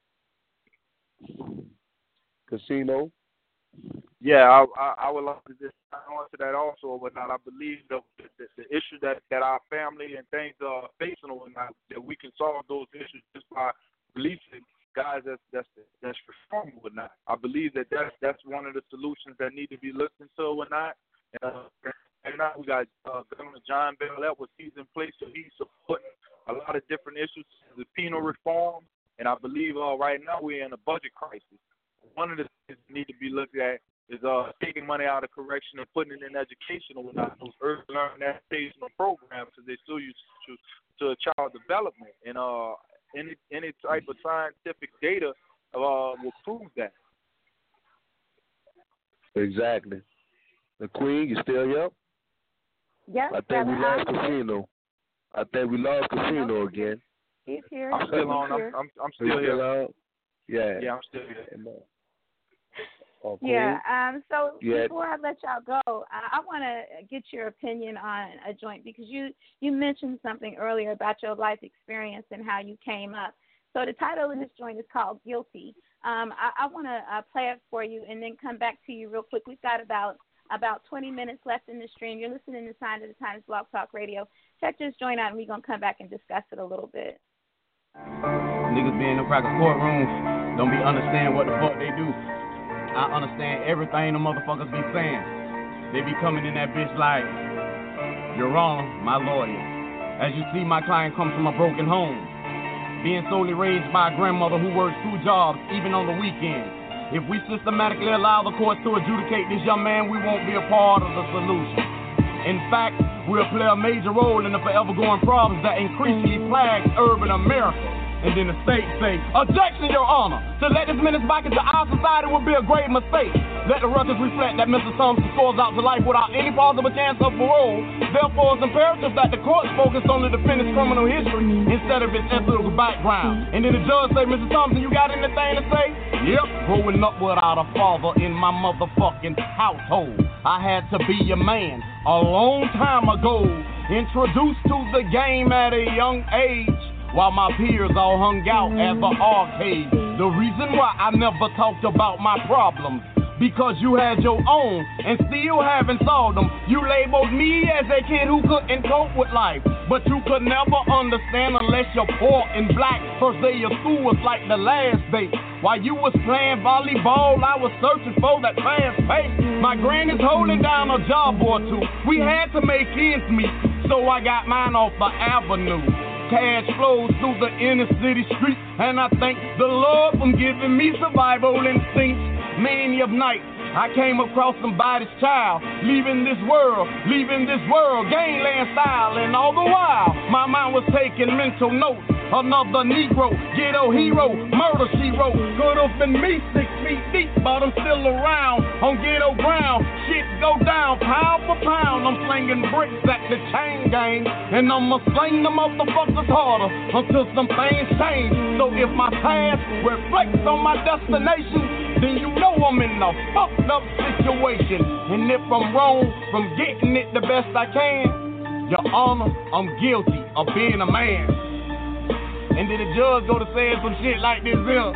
Casino? Yeah, I would like to just answer that also or whatnot. I believe the issue that our family and things are facing or whatnot, that we can solve those issues just by releasing guys that's reforming or whatnot. I believe that's one of the solutions that need to be looked into or whatnot. And now we got Governor John Bell Edwards. He's in place, so he's supporting a lot of different issues, the penal reform, and I believe right now we're in a budget crisis. One of the things that need to be looked at is taking taking money out of correction and putting it in education or whatnot, those early learning educational programs, because they still use to child development. And any type of scientific data will prove that. Exactly. The Queen, you still here? Yes. I think we lost Casino. I think we lost Casino again. He's here. I'm still on. I'm still here. Yeah. Yeah, I'm still here. Okay. Yeah. So before I let y'all go, I want to get your opinion on a joint, because you mentioned something earlier about your life experience and how you came up. So the title of this joint is called Guilty. I want to play it for you and then come back to you real quick. We've got about 20 minutes left in the stream. You're listening to Sign of the Times Blog Talk Radio. Check this joint out, and we're going to come back and discuss it a little bit. Niggas be in the cracker courtrooms, don't be understand what the fuck they do. I understand everything the motherfuckers be saying. They be coming in that bitch like, Your Honor, my lawyer. As you see, my client comes from a broken home, being solely raised by a grandmother who works 2 jobs, even on the weekends. If we systematically allow the courts to adjudicate this young man, we won't be a part of the solution. In fact, we'll play a major role in the forever-going problems that increasingly plague urban America. And then the state say, objection, Your Honor. To let this menace back into our society would be a grave mistake. Let the records reflect that Mr. Thompson scores out to life without any possible chance of parole. Therefore, it's imperative that the courts focus on the defendant's criminal history instead of his ethical background. And then the judge say, Mr. Thompson, you got anything to say? Yep, growing up without a father in my motherfucking household, I had to be a man a long time ago. Introduced to the game at a young age, while my peers all hung out at the arcade. The reason why I never talked about my problems, because you had your own and still haven't solved them. You labeled me as a kid who couldn't cope with life, but you could never understand unless you're poor and black. First day of school was like the last day. While you was playing volleyball, I was searching for that fast pace. My granny's holding down a job or two. We had to make ends meet, so I got mine off the avenue. Cash flows through the inner city streets, and I thank the Lord for giving me survival instincts. Many of nights I came across somebody's child, leaving this world, gangland style, and all the while my mind was taking mental notes. Another Negro, ghetto hero, murder she wrote. Could have been me 6 feet deep, but I'm still around on ghetto ground. Shit go down, pound for pound. I'm slinging bricks at the chain gang, and I'ma sling the motherfuckers harder until some things change. So if my past reflects on my destination, then you know I'm in a fucked up situation. And if I'm wrong from getting it the best I can, Your Honor, I'm guilty of being a man. And then the judge go to saying some shit like this here.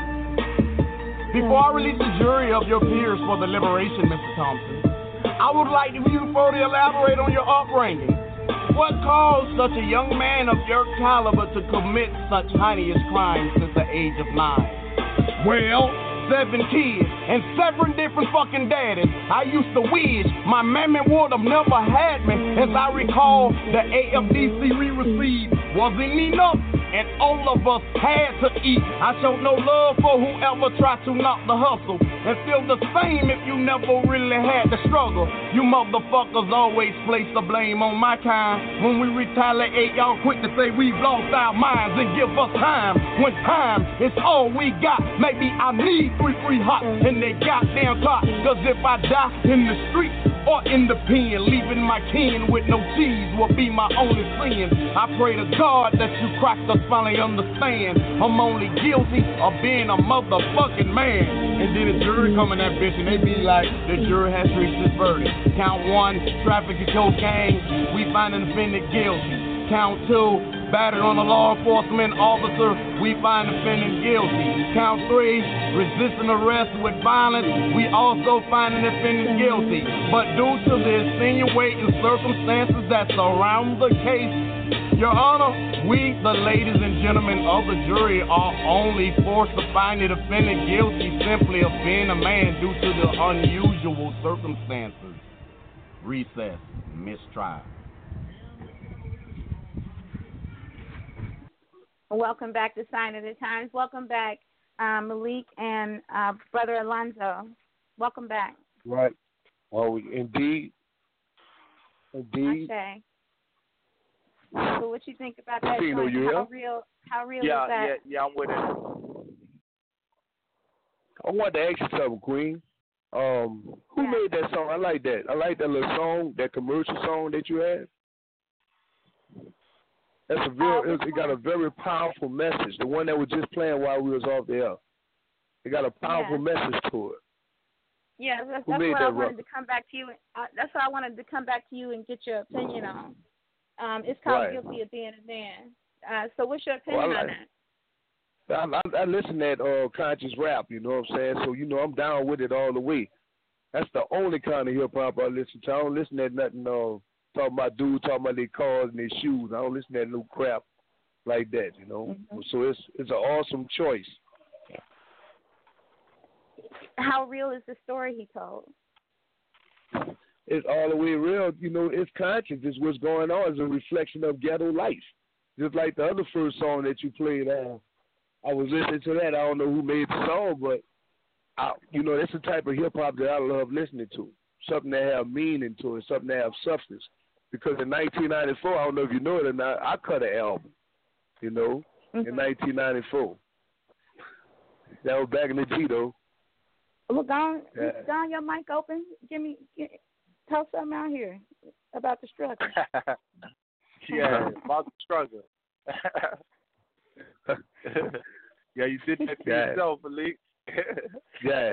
Before I release the jury of your peers for the liberation, Mr. Thompson, I would like for you to further elaborate on your upbringing. What caused such a young man of your caliber to commit such heinous crimes since the age of 9? Well, 7 kids and 7 different fucking daddies. I used to wish my mammy would have never had me. As I recall, the AFDC we received wasn't enough, and all of us had to eat. I showed no love for whoever tried to knock the hustle, and feel the same if you never really had the struggle. You motherfuckers always place the blame on my kind. When we retaliate, y'all quick to say we've lost our minds and give us time, when time is all we got. Maybe I need 3 free hots in they goddamn clock, cause if I die in the street or in the pen, leaving my kin with no cheese will be my only sin. I pray to God that you crackers finally understand I'm only guilty of being a motherfucking man. And then the jury come in that bitch and they be like, the jury has reached its verdict. Count 1, traffic and cocaine, we find the defendant guilty. Count 2, battered on a law enforcement officer, we find the defendant guilty. Count 3, resisting arrest with violence, we also find the defendant guilty. But due to the insinuating circumstances that surround the case, Your Honor, we, the ladies and gentlemen of the jury, are only forced to find the defendant guilty simply of being a man due to the unusual circumstances. Recess, mistrial. Welcome back to Sign of the Times. Welcome back, Malik and Brother Alonzo. Welcome back. Right. Oh, indeed. Okay. So what you think about that? Casino, you How real is Yeah, that? yeah, I'm with it. I wanted to ask you something, Queen. Who made that song? I like that. I like that little song, that commercial song that you had. That's it got a very powerful message. The one that was just playing while we was off the air. It got a powerful message to it. Yeah, that's what I wanted to come back to you. That's what I wanted to come back to you and get your opinion on. It's called Guilty of Being a Man. So what's your opinion on that? I listen to conscious rap, you know what I'm saying? So, I'm down with it all the way. That's the only kind of hip-hop I listen to. I don't listen to nothing talking about dudes, talking about their cars and their shoes. I don't listen to that new crap like that, Mm-hmm. So it's an awesome choice. How real is the story he told? It's all the way real. It's conscious. It's what's going on. It's a reflection of ghetto life. Just like the other first song that you played on. I was listening to that. I don't know who made the song, but, that's the type of hip-hop that I love listening to. Something that have meaning to it, something that have substance. Because in 1994, I don't know if you know it or not, I cut an album, in 1994. That was back in the G, though. Well, go on your mic open. Tell something out here about the struggle. Yeah, about the struggle. Yeah, you did that to yourself, Malik. Yeah.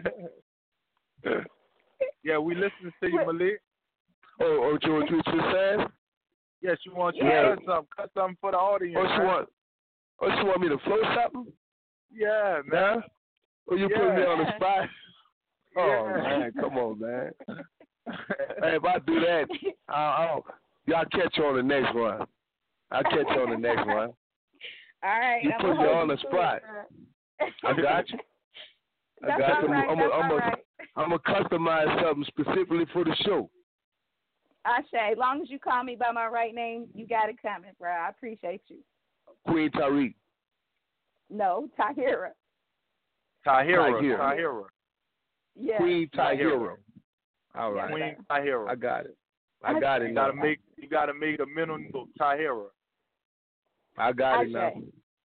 Yeah, we listening to you, Malik. Oh, you just said? Yes, you want you to cut something for the audience. She want me to flow something? Yeah, man. Oh, you put me on the spot? Oh, yeah. man, come on, man. Hey, if I do that, y'all catch you on the next one. I'll catch you on the next one. All right. You put me on the spot. I got you. That's all right. I'm going to customize something specifically for the show. Ashe, as long as you call me by my right name, you got it coming, bro. I appreciate you. Queen Tariq. No, Tahira. Tahira. Yeah. Queen Tahira. All right. Queen Tahira. I got it. I got it. You gotta make a mental note, Tahira. I got it now.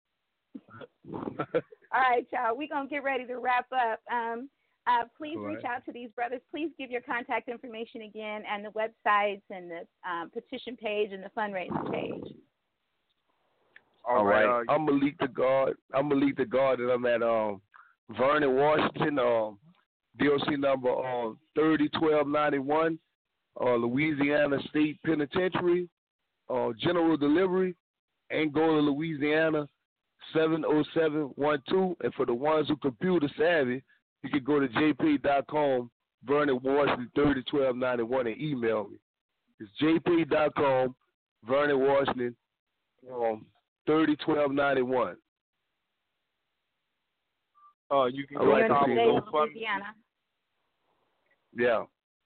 All right, y'all. We're gonna get ready to wrap up. Please reach out to these brothers. Please give your contact information again, and the websites, and the petition page, and the fundraising page. All right. I'm Malik the God. And I'm at Vernon, Washington. DOC number 301291. Louisiana State Penitentiary. General Delivery, Angola, Louisiana 70712. And for the ones who computer savvy, you can go to jp.com, Vernon Washington 301291, and email me. It's jp.com, Vernon Washington 301291. You can go to our GoFundMe. Yeah.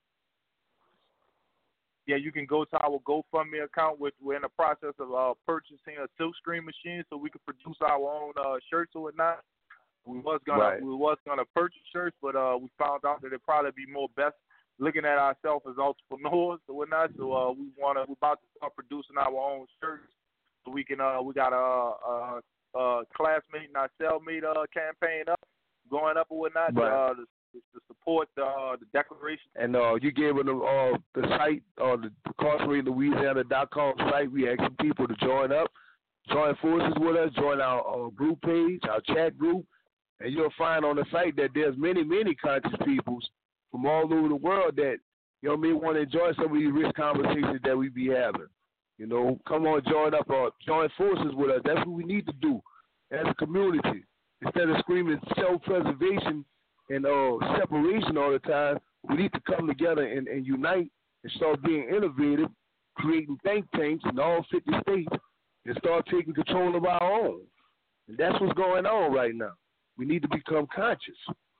Yeah, you can go to our GoFundMe account. We're in the process of purchasing a silkscreen machine so we can produce our own shirts or whatnot. We was gonna purchase shirts, but we found out that it'd probably be more best looking at ourselves as entrepreneurs or whatnot. So we're about to start producing our own shirts. So we got a classmate and our cellmate campaign up, going up or whatnot. To support the declaration. And you gave them the site, the incarceratelouisiana.com site. We asking people to join forces with us, join our group page, our chat group, and you'll find on the site that there's many, many conscious peoples from all over the world that, may want to enjoy some of these rich conversations that we be having. Come on, join forces with us. That's what we need to do as a community. Instead of screaming self-preservation and separation all the time, we need to come together and unite and start being innovative, creating think tanks in all 50 states, and start taking control of our own. And that's what's going on right now. We need to become conscious.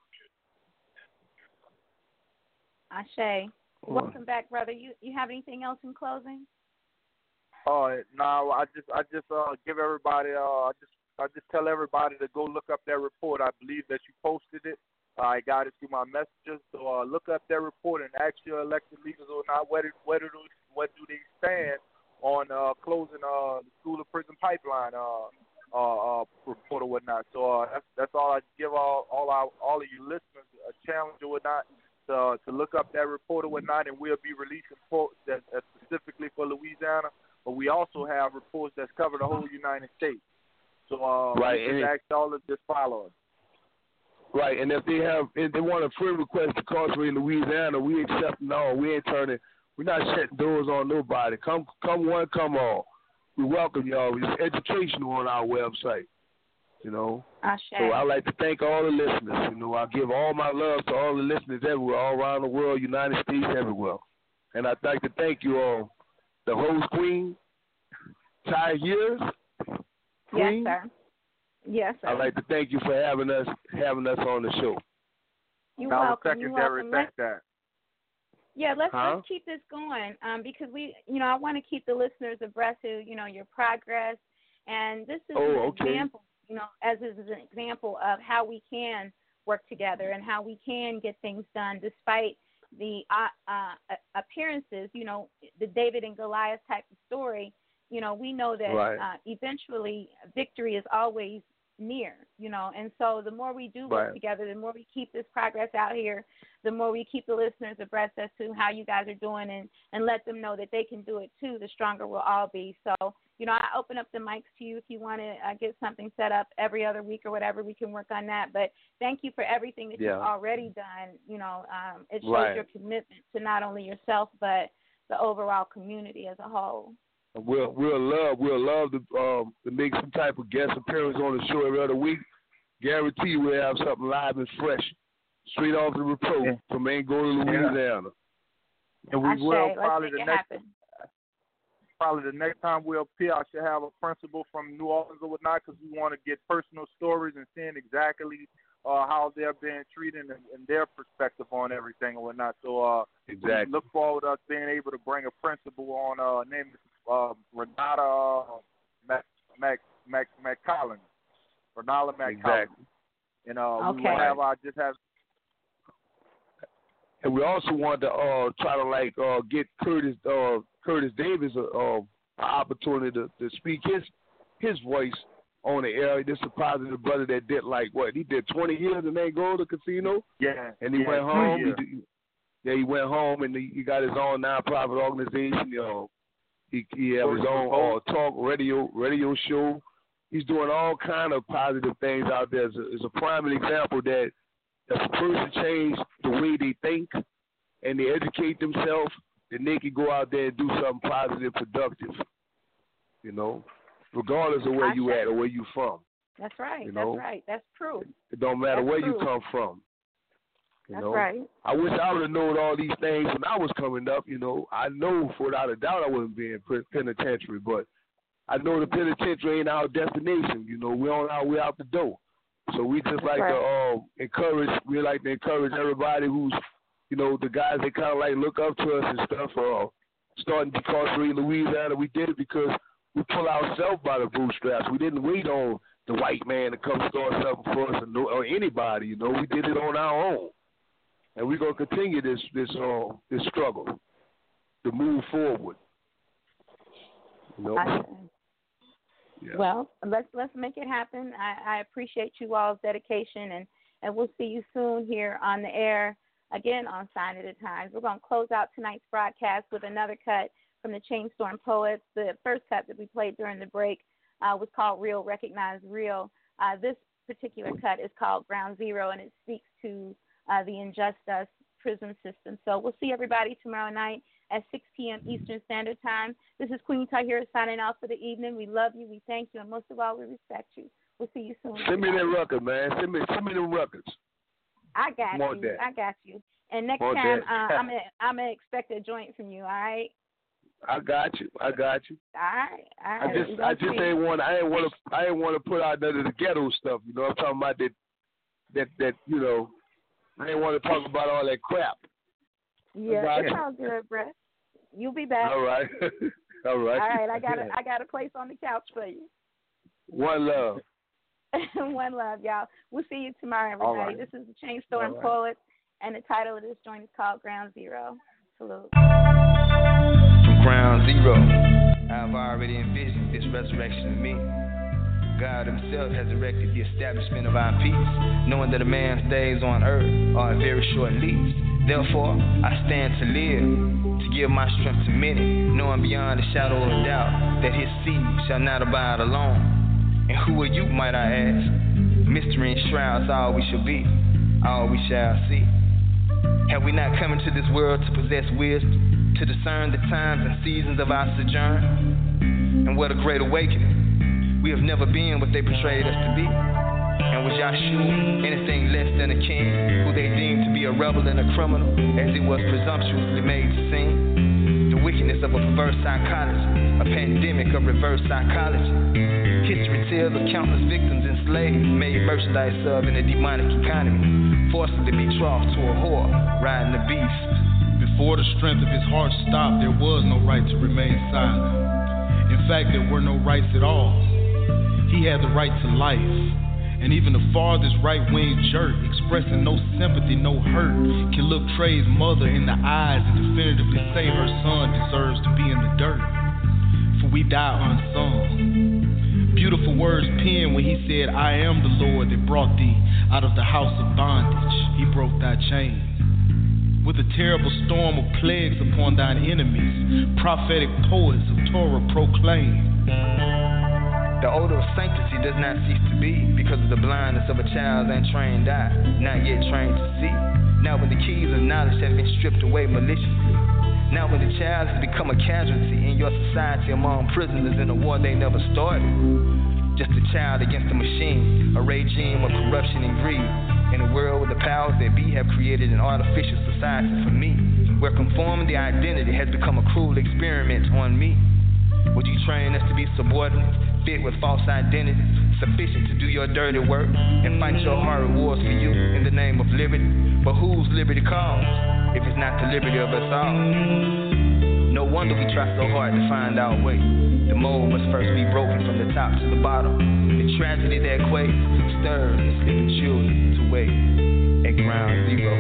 Ashe, welcome back, brother. You have anything else in closing? No, I just give everybody I just tell everybody to go look up that report. I believe that you posted it I got it through my messages. So look up their report and ask your elected leaders or not what do they stand on closing the school to prison pipeline report or whatnot. So that's all I give all of you listeners a challenge or whatnot to look up that report or whatnot, and we'll be releasing reports that specifically for Louisiana. But we also have reports that's cover the whole United States. So right, we just ask all of just follow us. Right, and if they want a friend request to incarcerate in Louisiana, we accept them all. We ain't turning. We're not shutting doors on nobody. Come one, come all. We welcome y'all. It's educational on our website. You know. So I'd like to thank all the listeners. You know, I give all my love to all the listeners everywhere, all around the world, United States, everywhere. And I'd like to thank you all. The host queen, Tahira. Yes, sir. Yes, sir. I'd like to thank you for having us on the show. You're welcome. You're welcome. Let's keep this going because I want to keep the listeners abreast of your progress, and this is an example. As is an example of how we can work together and how we can get things done despite the appearances, the David and Goliath type of story. We know that eventually victory is always near, and so the more we do work together, the more we keep this progress out here, the more we keep the listeners abreast as to how you guys are doing and let them know that they can do it too, the stronger we'll all be. So, I open up the mics to you if you want to get something set up every other week or whatever, we can work on that. But thank you for everything that you've already done. It shows your commitment to not only yourself, but the overall community as a whole. We'll love to make some type of guest appearance on the show every other week. Guarantee we'll have something live and fresh, straight off the report from Angola, Louisiana. And we will probably the next time we'll appear, I should have a principal from New Orleans or whatnot, because we want to get personal stories and seeing exactly how they're being treated and their perspective on everything and whatnot. So exactly. Look forward to us being able to bring a principal on named Renata McCollins. Renata McCollins. Exactly. And we will have and we also want to try to get Curtis Davis an opportunity to speak his voice on the air. This is a positive brother that did he did 20 years in Angola Casino. Yeah. And he went home. He went home and he got his own nonprofit organization. He has his own talk radio show. He's doing all kind of positive things out there. It's a prime example that if a person change the way they think and they educate themselves, then they can go out there and do something positive, productive. Regardless of where you at or where you from. That's right. That's right. That's true. It don't matter where you come from. That's right. I wish I would have known all these things when I was coming up. I know without a doubt I wouldn't be in penitentiary, but I know the penitentiary ain't our destination. We're on our way out the door. So we just like to encourage. We like to encourage everybody who's, the guys that kind of look up to us and stuff. Starting to incarcerate Louisiana, we did it because we pull ourselves by the bootstraps. We didn't wait on the white man to come start something for us or anybody. We did it on our own, and we're gonna continue this struggle to move forward. Well, let's make it happen. I appreciate you all's dedication, and we'll see you soon here on the air again on Sign of the Times. We're going to close out tonight's broadcast with another cut from the Chainstorm Poets. The first cut that we played during the break was called Real, Recognize Real. This particular cut is called Ground Zero, and it speaks to the unjust prison system. So we'll see everybody tomorrow night at 6 p.m. Eastern Standard Time. This is Queen Tahira signing off for the evening. We love you, we thank you, and most of all, we respect you. We'll see you soon. Send me that record, man. Send me them records. I got you. And next time, I'm gonna expect a joint from you. All right. I got you. All right. I just ain't want. I ain't want to put out none of the ghetto stuff. I'm talking about that. I ain't want to talk about all that crap. Yeah, it sounds good, Brett. You'll be back. All right. All right. All right. I got a place on the couch for you. One love. One love, y'all. We'll see you tomorrow, everybody. Right. This is the Chainstorm Poets, and the title of this joint is called Ground Zero. Salute. From Ground Zero, I've already envisioned this resurrection of me. God himself has erected the establishment of our peace, knowing that a man's days on earth are a very short lease. Therefore, I stand to live, to give my strength to many, knowing beyond a shadow of doubt that his seed shall not abide alone. And who are you, might I ask? Mystery enshrouds all we shall be, all we shall see. Have we not come into this world to possess wisdom, to discern the times and seasons of our sojourn? And what a great awakening. We have never been what they portrayed us to be. And was Yahshua anything less than a king, who they deemed to be a rebel and a criminal, as it was presumptuously made to seem? The wickedness of a perverse psychology, a pandemic of reverse psychology. History tells of countless victims enslaved, made merchandise of in a demonic economy, forcibly betrothed to a whore, riding the beast. Before the strength of his heart stopped, there was no right to remain silent. In fact, there were no rights at all. He had the right to life. And even the farthest right-wing jerk, expressing no sympathy, no hurt, can look Trey's mother in the eyes and definitively say her son deserves to be in the dirt. For we die unsung. Beautiful words penned when he said, I am the Lord that brought thee out of the house of bondage. He broke thy chains. With a terrible storm of plagues upon thine enemies, prophetic poets of Torah proclaim. The odor of sanctity does not cease to be, because of the blindness of a child's untrained eye, not yet trained to see. Now when the keys of knowledge have been stripped away maliciously, now when the child has become a casualty in your society among prisoners in a war they never started, just a child against a machine, a regime of corruption and greed, in a world where the powers that be have created an artificial society for me, where conformity identity has become a cruel experiment on me. Would you train us to be subordinates, fit with false identities, sufficient to do your dirty work, and fight your hard rewards for you in the name of liberty? But whose liberty calls, if it's not the liberty of us all? No wonder we try so hard to find our way. The mold must first be broken from the top to the bottom. The tragedy that quakes stirs the sleeping children to wake at ground zero.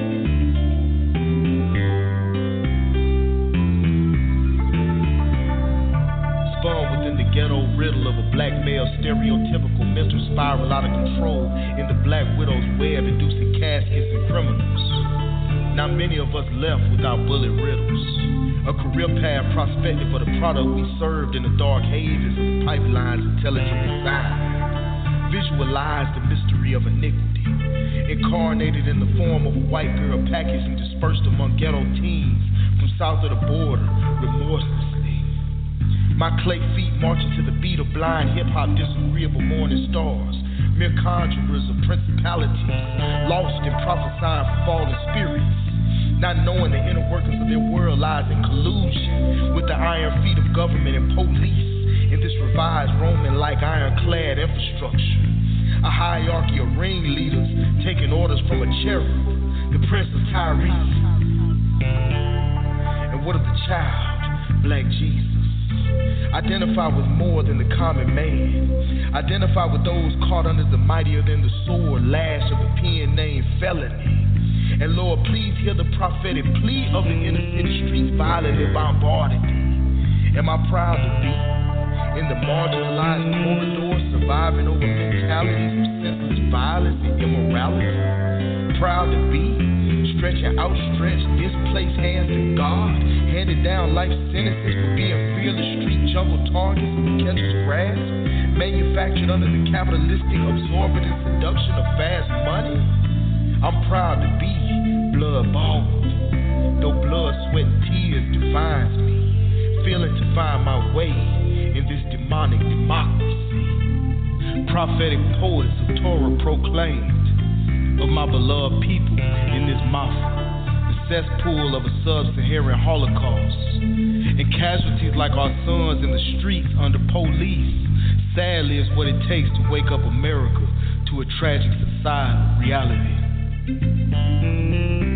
Spun within the ghetto riddle of a black male stereotypical mental spiral out of control in the Black Widow's web, inducing caskets and criminals. Not many of us left without bullet riddles. A career path prospective for the product we served in the dark hazes of the pipeline's intelligent design. Visualize the mystery of iniquity, incarnated in the form of a white girl packaged and dispersed among ghetto teens from south of the border, remorselessly. My clay feet marching to the beat of blind hip-hop disagreeable morning stars, mere conjurers of principalities, lost in prophesying for fallen spirits, not knowing the inner workings of their world lies in collusion with the iron feet of government and police in this revised Roman-like ironclad infrastructure. A hierarchy of ringleaders taking orders from a cherub, the Prince of Tyrese. And what of the child, Black Jesus? Identify with more than the common man. Identify with those caught under the mightier than the sword lash of the pen named felony. And Lord, please hear the prophetic plea of the inner city streets violently bombarded. Am I proud to be in the marginalized corridor, surviving over mentalities of senseless violence and immorality? Proud to be stretching outstretched, displaced hands to God, handed down life sentences for being fearless street jungle targets of the catcher's grasp, manufactured under the capitalistic absorbent and seduction of fast money? I'm proud to be blood-bought, though blood, sweat, and tears defines me, feeling to find my way in this demonic democracy. Prophetic poets of Torah proclaimed of my beloved people in this mafia, the cesspool of a sub-Saharan Holocaust, and casualties like our sons in the streets under police, sadly is what it takes to wake up America to a tragic societal reality.